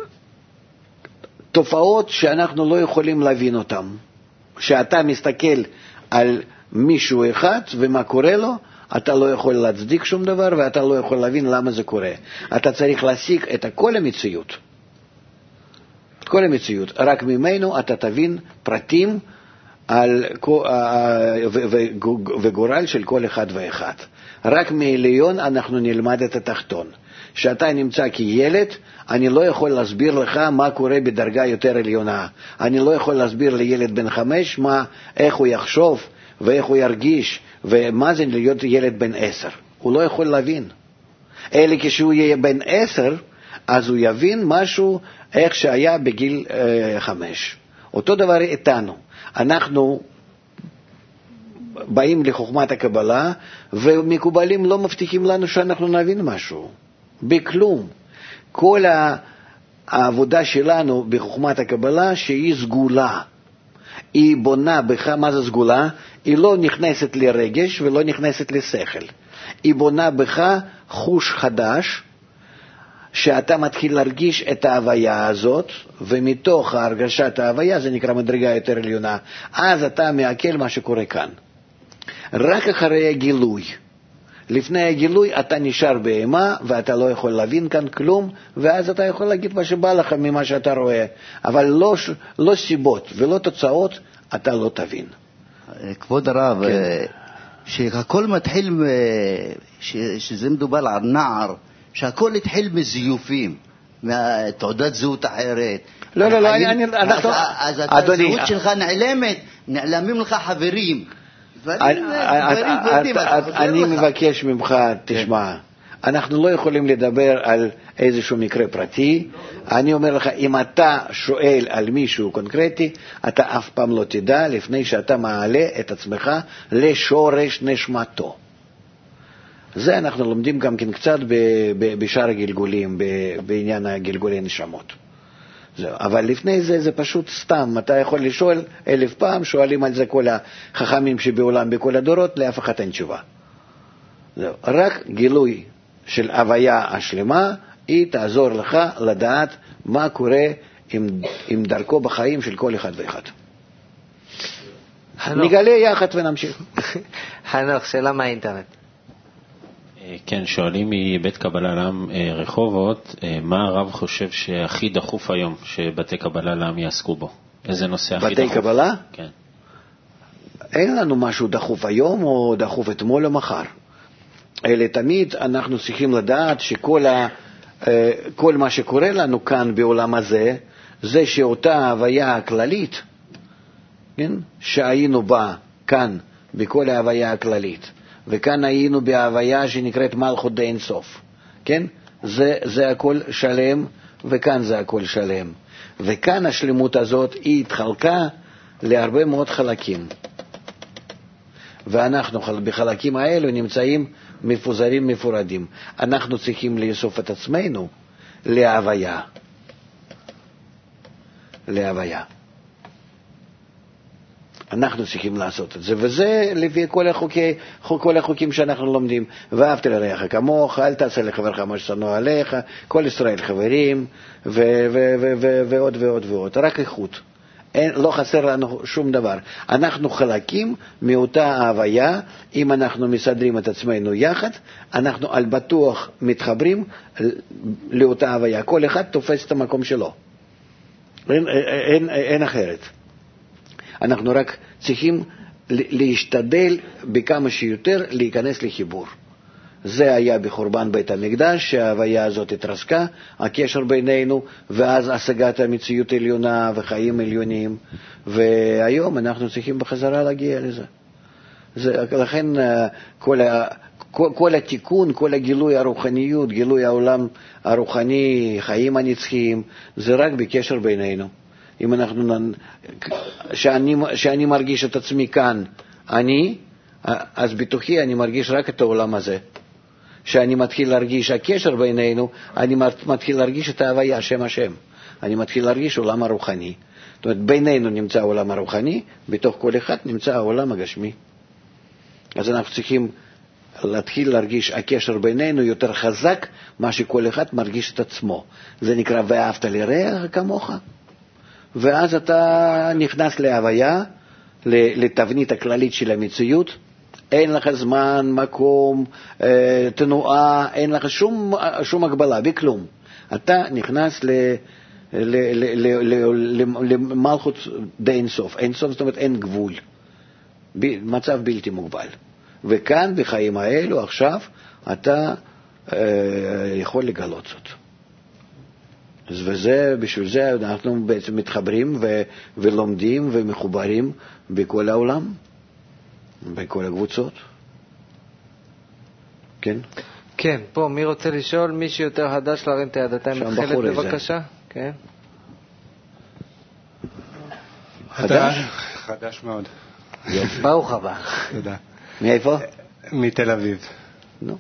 תופעות שאנחנו לא יכולים להבין אותן. שאתה מסתכל על מישהו אחד ומה קורה לו, אתה לא יכול להצדיק שום דבר, ואתה לא יכול להבין למה זה קורה. אתה צריך להשיג את כל המציאות. את כל המציאות. רק ממנו אתה תבין פרטים על, וגורל של כל אחד ואחד. רק מעליון אנחנו נלמד את התחתון. שאתה נמצא כילד, אני לא יכול להסביר לך מה קורה בדרגה יותר עליונה. אני לא יכול להסביר לילד בן חמש מה, איך הוא יחשוב ואיך הוא ירגיש ומה זה להיות ילד בן עשר. הוא לא יכול להבין. אלא כשהוא יהיה בן עשר, אז הוא יבין משהו איך שהיה בגיל אה, חמש. אותו דבר איתנו. אנחנו באים לחוכמת הקבלה, ומקובלים לא מבטיחים לנו שאנחנו נבין משהו. בכלום. כל העבודה שלנו בחוכמת הקבלה שהיא סגולה. היא בונה בך, מה זה סגולה? היא לא נכנסת לרגש ולא נכנסת לשכל. היא בונה בך חוש חדש, שאתה מתחיל להרגיש את ההוויה הזאת, ומתוך הרגשת ההוויה, זה נקרא מדרגה יותר עליונה, אז אתה מעכל מה שקורה כאן. רק אחרי הגילוי. לפני הגילוי אתה נשאר בהמה, ואתה לא יכול להבין כאן כלום, ואז אתה יכול להגיד מה שבא לך ממה שאתה רואה. אבל לא, לא סיבות ולא תוצאות, אתה לא תבין. כבוד הרב, כן. שהכל מתחיל, שזה מדובר על נער, שהכל התחיל מזיופים, מתעודת זהות אחרת. לא, לא, לא, אני, אנחנו, אז הזהות שלך נעלמת, נעלמים לך חברים. אני מבקש ממך, תשמע, אנחנו לא יכולים לדבר על איזשהו מקרה פרטי. אני אומר לך, אם אתה שואל על מישהו קונקרטי, אתה אף פעם לא תדע לפני שאתה מעלה את עצמך לשורש נשמתו. זה אנחנו לומדים גם כן קצת בשאר הגלגולים, בעניין הגלגולי נשמות. זהו. אבל לפני זה זה פשוט סתם, אתה יכול לשאול אלף פעם, שואלים על זה כל החכמים שבעולם בכל הדורות, לאף אחד אין תשובה. זהו. רק גילוי של הוויה השלמה, היא תעזור לך לדעת מה קורה עם, עם דרכו בחיים של כל אחד ואחד. נגלה יחד ונמשיך. חנוך, שאלה מהאינטרנט. כן, שואלים מבית קבלה לעם רחובות, מה הרב חושב שהכי דחוף היום שבתי קבלה לעם יעסקו בו? איזה נושא הכי דחוף? בתי קבלה? כן. אין לנו משהו דחוף היום או דחוף אתמול או מחר. אלא תמיד אנחנו צריכים לדעת שכל ה, כל מה שקורה לנו כאן בעולם הזה, זה שאותה הוויה הכללית, כן? שהיינו בה כאן בכל ההוויה הכללית, וכאן היינו בהוויה שנקראת מלכות די אין סוף, כן? זה, זה הכל שלם, וכאן זה הכל שלם. וכאן השלמות הזאת היא התחלקה להרבה מאוד חלקים. ואנחנו בחלקים האלו נמצאים מפוזרים מפורדים. אנחנו צריכים לאסוף את עצמנו להוויה. להוויה. אנחנו צריכים לעשות את זה, וזה לפי כל, החוקי, כל החוקים שאנחנו לומדים. ואהבת לרעך כמוך, אל תעשה לחברך מה ששנוא עליך, כל ישראל חברים, ו- ו- ו- ו- ועוד ועוד ועוד. רק איכות. אין, לא חסר לנו שום דבר. אנחנו חלקים מאותה הוויה. אם אנחנו מסדרים את עצמנו יחד, אנחנו על בטוח מתחברים לאותה הוויה. כל אחד תופס את המקום שלו. אין, אין, אין אחרת. אנחנו רק צריכים להשתדל בכמה שיותר להיכנס לחיבור. זה היה בחורבן בית המקדש, שההוויה הזאת התרסקה, הקשר בינינו, ואז השגת המציאות עליונה וחיים עליונים, והיום אנחנו צריכים בחזרה להגיע לזה. זה, לכן כל, ה, כל, כל התיקון, כל הגילוי הרוחניות, גילוי העולם הרוחני, חיים הנצחיים, זה רק בקשר בינינו. אם אנחנו, שאני, שאני מרגיש את עצמי כאן, אני, אז בתוכי אני מרגיש רק את העולם הזה. שאני מתחיל להרגיש הקשר בינינו, אני מתחיל להרגיש את ההוויה, שם השם. אני מתחיל להרגיש עולם הרוחני. זאת אומרת, בינינו נמצא העולם הרוחני, בתוך כל אחד נמצא העולם הגשמי. אז אנחנו צריכים להתחיל להרגיש הקשר בינינו יותר חזק, מה שכל אחד מרגיש את עצמו. זה נקרא ואהבת לרעך כמוך. ואז אתה נכנס להוויה, לתבנית הכללית של המציאות, אין לך זמן, מקום, תנועה, אין לך שום, שום הגבלה, בכלום. אתה נכנס ל, ל, ל, ל, ל, למלכות די אין סוף. אין סוף, זאת אומרת אין גבול. מצב בלתי מוגבל. וכאן, בחיים האלו, עכשיו, אתה יכול לגלות זאת. וזה, בשביל זה אנחנו בעצם מתחברים ו, ולומדים ומחוברים בכל העולם, בכל הקבוצות. כן? כן, פה מי רוצה לשאול? מי שיותר חדש להרים את היד, אתה מתחילת בבקשה? כן. חדש? חדש מאוד. ברוך הבא. תודה. מאיפה? מתל אביב. נו.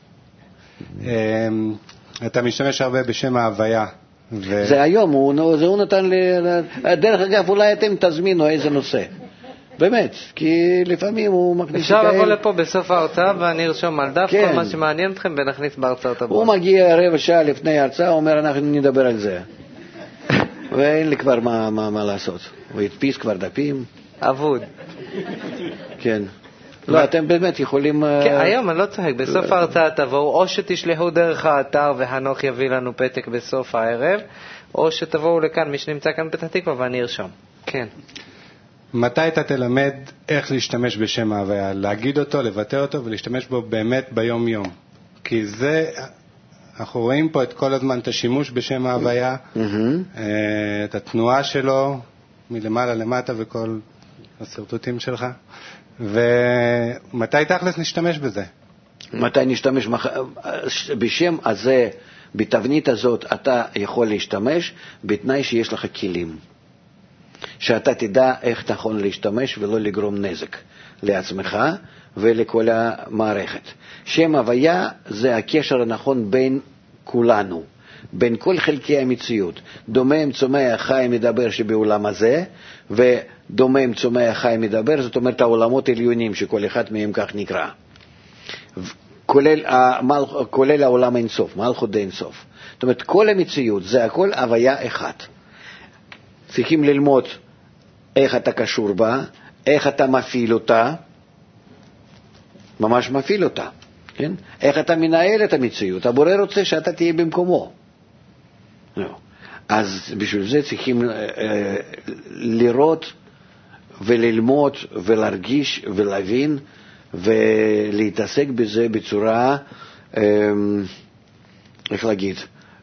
אתה משתמש הרבה בשם ההוויה. זה היום, הוא נתן לי, דרך אגב, אולי אתם תזמינו איזה נושא. באמת, כי לפעמים הוא מכניס... אפשר לבוא לפה בסוף ההרצאה ואני ארשום על דף כל מה שמעניין אתכם ונכניס בהרצאות הבאות. הוא מגיע רבע שעה לפני ההרצאה, הוא אומר אנחנו נדבר על זה. ואין לי כבר מה לעשות. הוא הדפיס כבר דפים. אבוד. כן. לא, אתם באמת יכולים... כן, היום אני לא צוחק, בסוף ההרצאה תבואו, או שתשלחו דרך האתר והנוך יביא לנו פתק בסוף הערב, או שתבואו לכאן, מי שנמצא כאן בפתח תקווה ואני ארשום. כן. מתי אתה תלמד איך להשתמש בשם ההוויה, להגיד אותו, לבטא אותו ולהשתמש בו באמת ביום יום? כי זה, אנחנו רואים פה את כל הזמן את השימוש בשם ההוויה, את התנועה שלו מלמעלה למטה וכל הסרטוטים שלך, ומתי תכלס נשתמש בזה? מתי נשתמש? בשם הזה, בתבנית הזאת, אתה יכול להשתמש בתנאי שיש לך כלים. שאתה תדע איך נכון להשתמש ולא לגרום נזק לעצמך ולכל המערכת. שם הוויה זה הקשר הנכון בין כולנו, בין כל חלקי המציאות. דומם, צומח, חי, מדבר שבעולם הזה, ודומם, צומח, חי, מדבר, זאת אומרת העולמות העליונים שכל אחד מהם כך נקרא. כולל, כולל העולם אינסוף, מלכות אינסוף. זאת אומרת, כל המציאות זה הכל הוויה אחת. צריכים ללמוד איך אתה קשור בה, איך אתה מפעיל אותה, ממש מפעיל אותה, כן? איך אתה מנהל את המציאות. הבורא רוצה שאתה תהיה במקומו. אז בשביל זה צריכים לראות וללמוד ולהרגיש ולהבין ולהתעסק בזה בצורה, איך להגיד,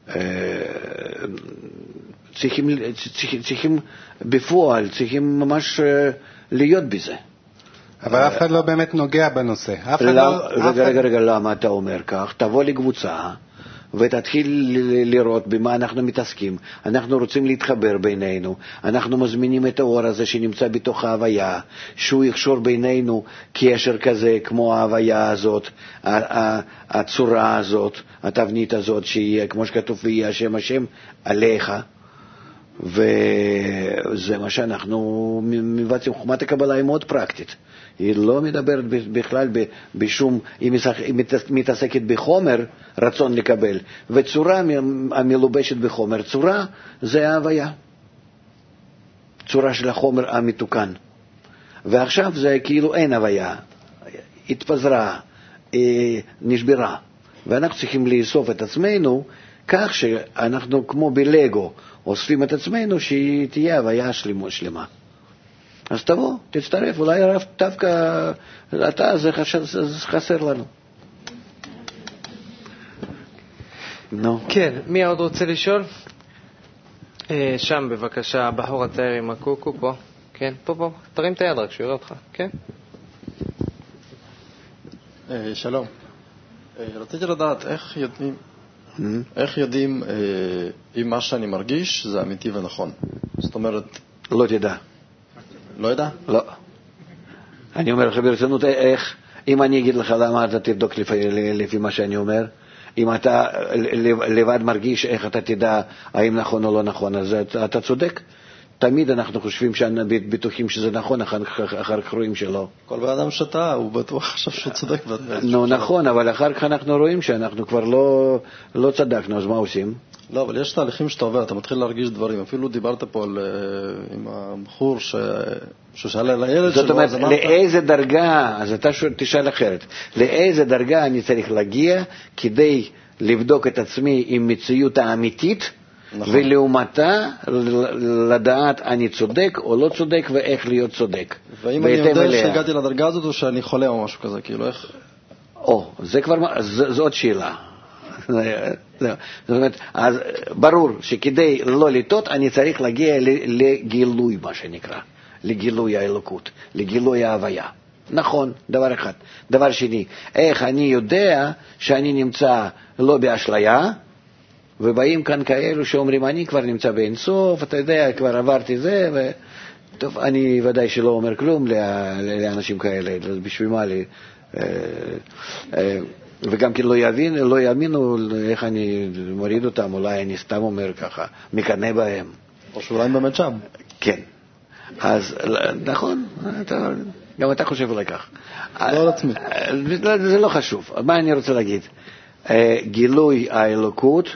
צריכים, צריכים, צריכים בפועל, צריכים ממש להיות בזה. אבל אף אחד לא באמת נוגע בנושא. אף אחד לא, לא, רגע, אף רגע, רגע, למה אתה אומר כך? תבוא לקבוצה ותתחיל לראות במה אנחנו מתעסקים. אנחנו רוצים להתחבר בינינו. אנחנו מזמינים את האור הזה שנמצא בתוך ההוויה, שהוא יקשור בינינו קשר כזה כמו ההוויה הזאת, הצורה הזאת, התבנית הזאת, שיהיה, כמו שכתוב, ויהיה השם השם עליך. וזה מה שאנחנו מבצעים. חוכמת הקבלה היא מאוד פרקטית. היא לא מדברת בכלל בשום, היא מתעסקת בחומר, רצון לקבל, וצורה המלובשת בחומר. צורה זה ההוויה, צורה של החומר המתוקן. ועכשיו זה כאילו אין הוויה, התפזרה, נשברה, ואנחנו צריכים לאסוף את עצמנו כך שאנחנו כמו בלגו אוספים את עצמנו שהיא תהיה הוויה שלמה. אז תבוא, תצטרף, אולי הרב דווקא אתה, זה חסר לנו. נו. כן, מי עוד רוצה לשאול? שם בבקשה, הבחור הצעיר עם הקוקו פה. כן, פה פה, תרים את היד רק שיראה אותך, כן? שלום. רציתי לדעת איך יודעים, איך יודעים אם מה שאני מרגיש זה אמיתי ונכון. זאת אומרת... לא תדע. לא יודע? לא. אני אומר לך ברצינות, איך, אם אני אגיד לך למה אתה תבדוק לפי, לפי מה שאני אומר, אם אתה לבד מרגיש איך אתה תדע האם נכון או לא נכון, אז אתה צודק. תמיד אנחנו חושבים שבטוחים שזה נכון, אחר כך רואים שלא. כל באדם שתה, הוא בטוח חשב שהוא צודק. נו, נכון, אבל אחר כך אנחנו רואים שאנחנו כבר לא, לא צדקנו, אז מה עושים? לא, אבל יש תהליכים שאתה עובר, אתה מתחיל להרגיש דברים. אפילו דיברת פה על, עם הבחור ש... ששאל על הילד שלו. זאת אומרת, לאיזה דרגה, אז אתה תשאל אחרת, לאיזה דרגה אני צריך להגיע כדי לבדוק את עצמי עם מציאות האמיתית, נכון. ולעומתה לדעת אני צודק או לא צודק ואיך להיות צודק. ואם אני יודע אליה. שהגעתי לדרגה הזאת או שאני חולה או משהו כזה, כאילו איך... או, זה כבר, זאת שאלה. זאת אומרת, אז ברור שכדי לא לטעות אני צריך להגיע לגילוי, מה שנקרא, לגילוי האלוקות, לגילוי ההוויה. נכון, דבר אחד. דבר שני, איך אני יודע שאני נמצא לא באשליה, ובאים כאן כאלו שאומרים, אני כבר נמצא באינסוף, אתה יודע, כבר עברתי זה, ו... טוב, אני ודאי שלא אומר כלום לאנשים כאלה, בשביל מה לי... וגם כי לא יבין, לא יאמינו איך אני מוריד אותם, אולי אני סתם אומר ככה, מקנה בהם. או שאולי הם באמת שם. כן. אז נכון, אתה, גם אתה חושב אולי כך. לא על עצמי. זה לא חשוב. מה אני רוצה להגיד? גילוי האלוקות,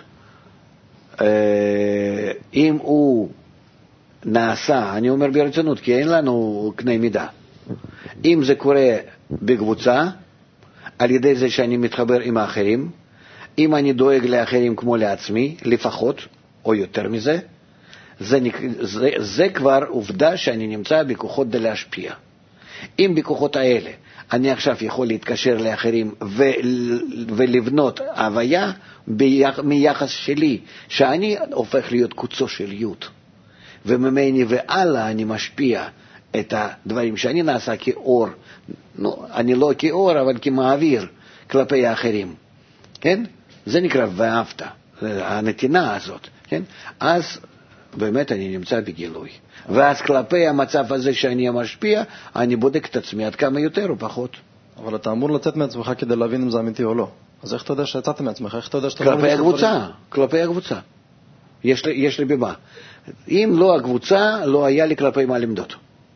אם הוא נעשה, אני אומר ברצינות, כי אין לנו קנה מידה. אם זה קורה בקבוצה, על ידי זה שאני מתחבר עם האחרים, אם אני דואג לאחרים כמו לעצמי, לפחות, או יותר מזה, זה, זה, זה כבר עובדה שאני נמצא בכוחות די להשפיע. אם בכוחות האלה אני עכשיו יכול להתקשר לאחרים ו, ולבנות הוויה ביח, מיחס שלי, שאני הופך להיות קוצו של יוד, וממני ועלה אני משפיע את הדברים שאני נעשה כאור, לא, אני לא כאור אבל כמעביר כלפי האחרים, כן? זה נקרא ואהבת, הנתינה הזאת, כן? אז באמת אני נמצא בגילוי. ואז כלפי המצב הזה שאני משפיע, אני בודק את עצמי עד כמה יותר או פחות. אבל אתה אמור לצאת מעצמך כדי להבין אם זה אמיתי או לא. אז איך אתה יודע שיצאת מעצמך? איך אתה יודע שאתה... כלפי הקבוצה, כלפי הקבוצה. יש לי, יש לי במה. אם לא הקבוצה, לא היה לי כלפי מה למדוד.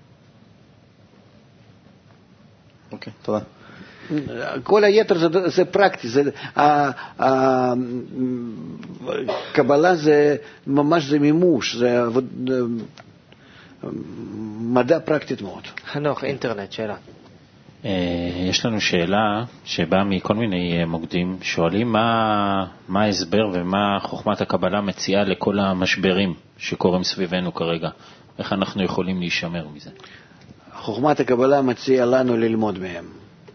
אוקיי, תודה. כל היתר זה, זה פרקטי, זה, הקבלה זה ממש זה מימוש, זה מדע פרקטית מאוד. חנוך, אינטרנט, שאלה. יש לנו שאלה שבאה מכל מיני מוקדים, שואלים מה, מה ההסבר ומה חוכמת הקבלה מציעה לכל המשברים שקורים סביבנו כרגע, איך אנחנו יכולים להישמר מזה? חוכמת הקבלה מציעה לנו ללמוד מהם.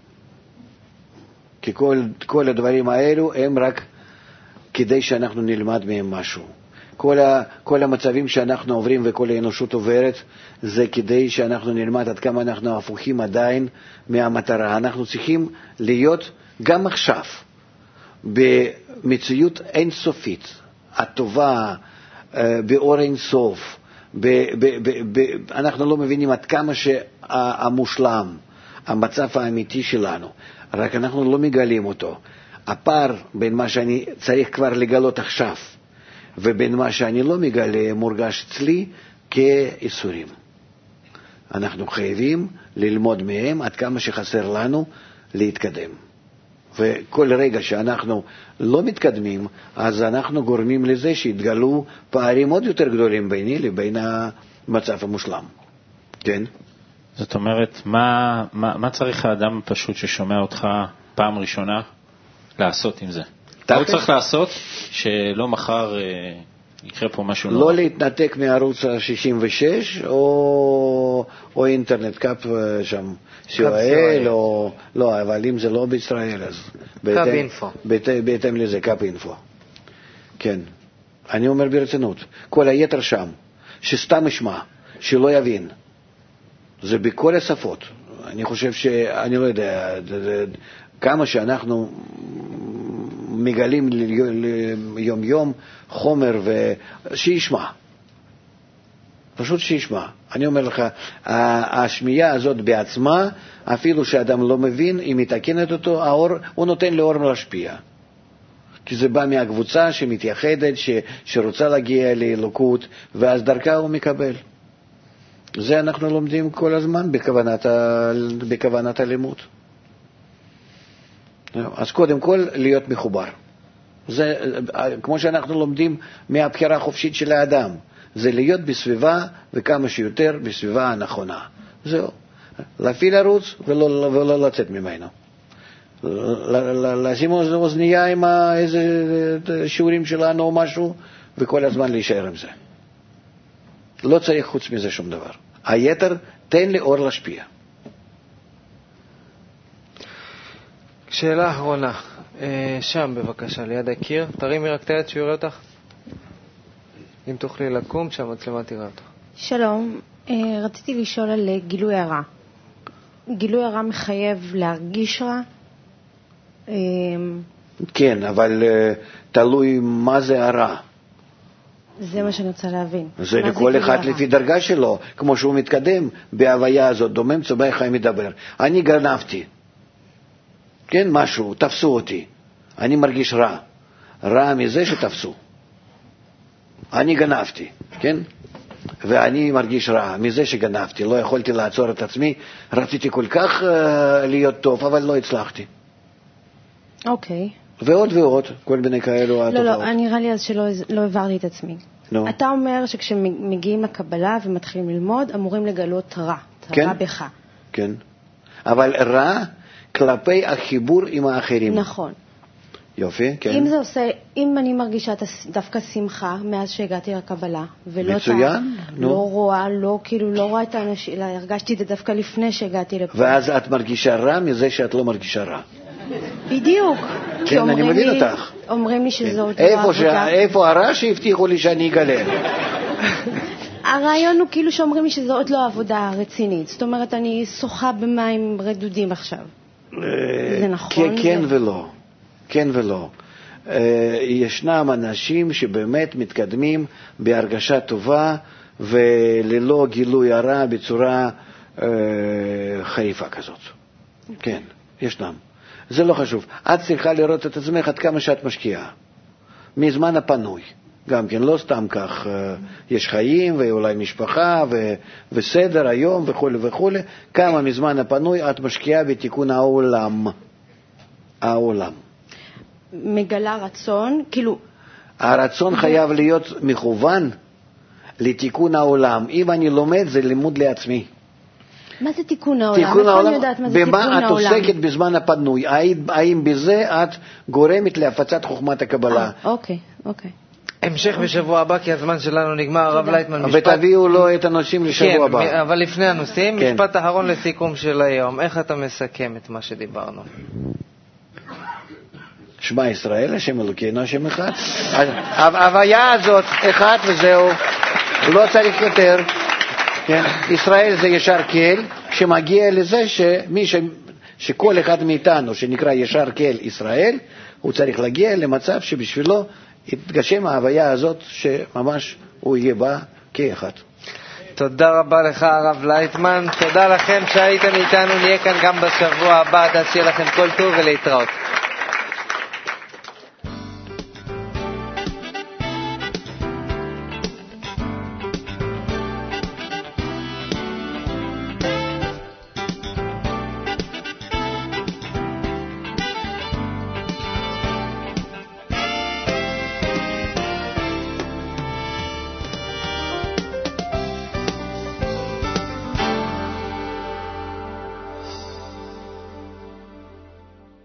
כי כל, כל הדברים האלו הם רק כדי שאנחנו נלמד מהם משהו. כל, ה, כל המצבים שאנחנו עוברים וכל האנושות עוברת, זה כדי שאנחנו נלמד עד כמה אנחנו הפוכים עדיין מהמטרה. אנחנו צריכים להיות גם עכשיו במציאות אינסופית, הטובה, באור אינסוף. ב, ב, ב, ב, אנחנו לא מבינים עד כמה שהמושלם, המצב האמיתי שלנו, רק אנחנו לא מגלים אותו. הפער בין מה שאני צריך כבר לגלות עכשיו ובין מה שאני לא מגלה מורגש אצלי כאיסורים. אנחנו חייבים ללמוד מהם עד כמה שחסר לנו להתקדם. וכל רגע שאנחנו לא מתקדמים, אז אנחנו גורמים לזה שיתגלו פערים עוד יותר גדולים ביני לבין המצב המושלם. כן? זאת אומרת, מה, מה, מה צריך האדם פשוט ששומע אותך פעם ראשונה לעשות עם זה? מה הוא צריך לעשות שלא מחר אה, יקרה פה משהו נורא? לא להתנתק מערוץ ה-שישים ושש או, או אינטרנט קאפ שם, סיואל או... לא, אבל אם זה לא בישראל אז... קאפ אינפו. בהתאם לזה, קאפ אינפו. כן. אני אומר ברצינות, כל היתר שם, שסתם ישמע, שלא יבין. זה בכל השפות. אני חושב שאני לא יודע, כמה שאנחנו מגלים ליום יום חומר ושישמע. פשוט שישמע. אני אומר לך, השמיעה הזאת בעצמה, אפילו שאדם לא מבין, היא מתקנת אותו, האור, הוא נותן לאור להשפיע. כי זה בא מהקבוצה שמתייחדת, ש, שרוצה להגיע לאלוקות, ואז דרכה הוא מקבל. זה אנחנו לומדים כל הזמן בכוונת, ה... בכוונת הלימוד. אז קודם כל להיות מחובר. זה, כמו שאנחנו לומדים מהבחירה החופשית של האדם, זה להיות בסביבה וכמה שיותר בסביבה הנכונה. זהו. להפעיל ערוץ ולא, ולא לצאת ממנו. לשים אוזנייה עם איזה שיעורים שלנו או משהו, וכל הזמן להישאר עם זה. לא צריך חוץ מזה שום דבר. היתר, תן לאור להשפיע. שאלה אחרונה. שם בבקשה, ליד הקיר. תרימי רק את היד שיורה אותך. אם תוכלי לקום, שהמצלמה תראה אותך. שלום. רציתי לשאול על גילוי הרע. גילוי הרע מחייב להרגיש רע? כן, אבל תלוי מה זה הרע. זה מה שאני רוצה להבין. זה לכל אחד לפי דרגה שלו, כמו שהוא מתקדם בהוויה הזאת, דומם צבע חי מדבר. אני גנבתי, כן, משהו, תפסו אותי. אני מרגיש רע. רע מזה שתפסו. אני גנבתי, כן? ואני מרגיש רע מזה שגנבתי. לא יכולתי לעצור את עצמי. רציתי כל כך uh, להיות טוב, אבל לא הצלחתי. אוקיי. ועוד ועוד, כל מיני כאלו לא, התופעות. לא, נראה לי אז שלא לא הבהרתי את עצמי. No. אתה אומר שכשמגיעים לקבלה ומתחילים ללמוד, אמורים לגלות רע. כן? רע בך. כן. אבל רע כלפי החיבור עם האחרים. נכון. יופי, כן. אם זה עושה, אם אני מרגישה דווקא שמחה מאז שהגעתי לקבלה, ולא מצוין, את ה... לא רואה, לא, כאילו, לא רואה את האנשים, אלא הרגשתי את זה דווקא לפני שהגעתי לפה. ואז את מרגישה רע מזה שאת לא מרגישה רע. בדיוק. כן, אני מבין לי, אותך. אומרים לי שזאת איפה, ש... איפה הרע שהבטיחו לי שאני אגלה? הרעיון הוא כאילו שאומרים לי שזו עוד לא עבודה רצינית. זאת אומרת, אני שוחה במים רדודים עכשיו. זה נכון? כן ולא. כן ולא. ישנם אנשים שבאמת מתקדמים בהרגשה טובה וללא גילוי הרע בצורה חריפה כזאת. כן, ישנם. זה לא חשוב. את צריכה לראות את עצמך עד כמה שאת משקיעה. מזמן הפנוי. גם כן, לא סתם כך. יש חיים ואולי משפחה ו- וסדר היום וכו' וכו'. כמה מזמן הפנוי את משקיעה בתיקון העולם. העולם. מגלה רצון, כאילו... הרצון חייב להיות מכוון לתיקון העולם. אם אני לומד, זה לימוד לעצמי. מה זה תיקון העולם? תיקון העולם, יודעת מה זה תיקון העולם? במה את עוסקת בזמן הפנוי? האם בזה את גורמת להפצת חוכמת הקבלה? אוקיי, אוקיי. המשך בשבוע הבא, כי הזמן שלנו נגמר. הרב לייטמן, משפט... ותביאו לו את הנושאים לשבוע הבא. כן, אבל לפני הנושאים, משפט אחרון לסיכום של היום. איך אתה מסכם את מה שדיברנו? שמע ישראל, השם אלוקינו, השם אחד. ההוויה הזאת, אחד וזהו, לא צריך יותר. כן? ישראל זה ישר כל, שמגיע לזה שמי ש... שכל אחד מאיתנו, שנקרא ישר כל ישראל, הוא צריך להגיע למצב שבשבילו יתגשם ההוויה הזאת, שממש הוא יהיה בה כאחד. תודה רבה לך הרב לייטמן, תודה לכם שהייתם איתנו, נהיה כאן גם בשבוע הבא, עד שיהיה לכם כל טוב ולהתראות.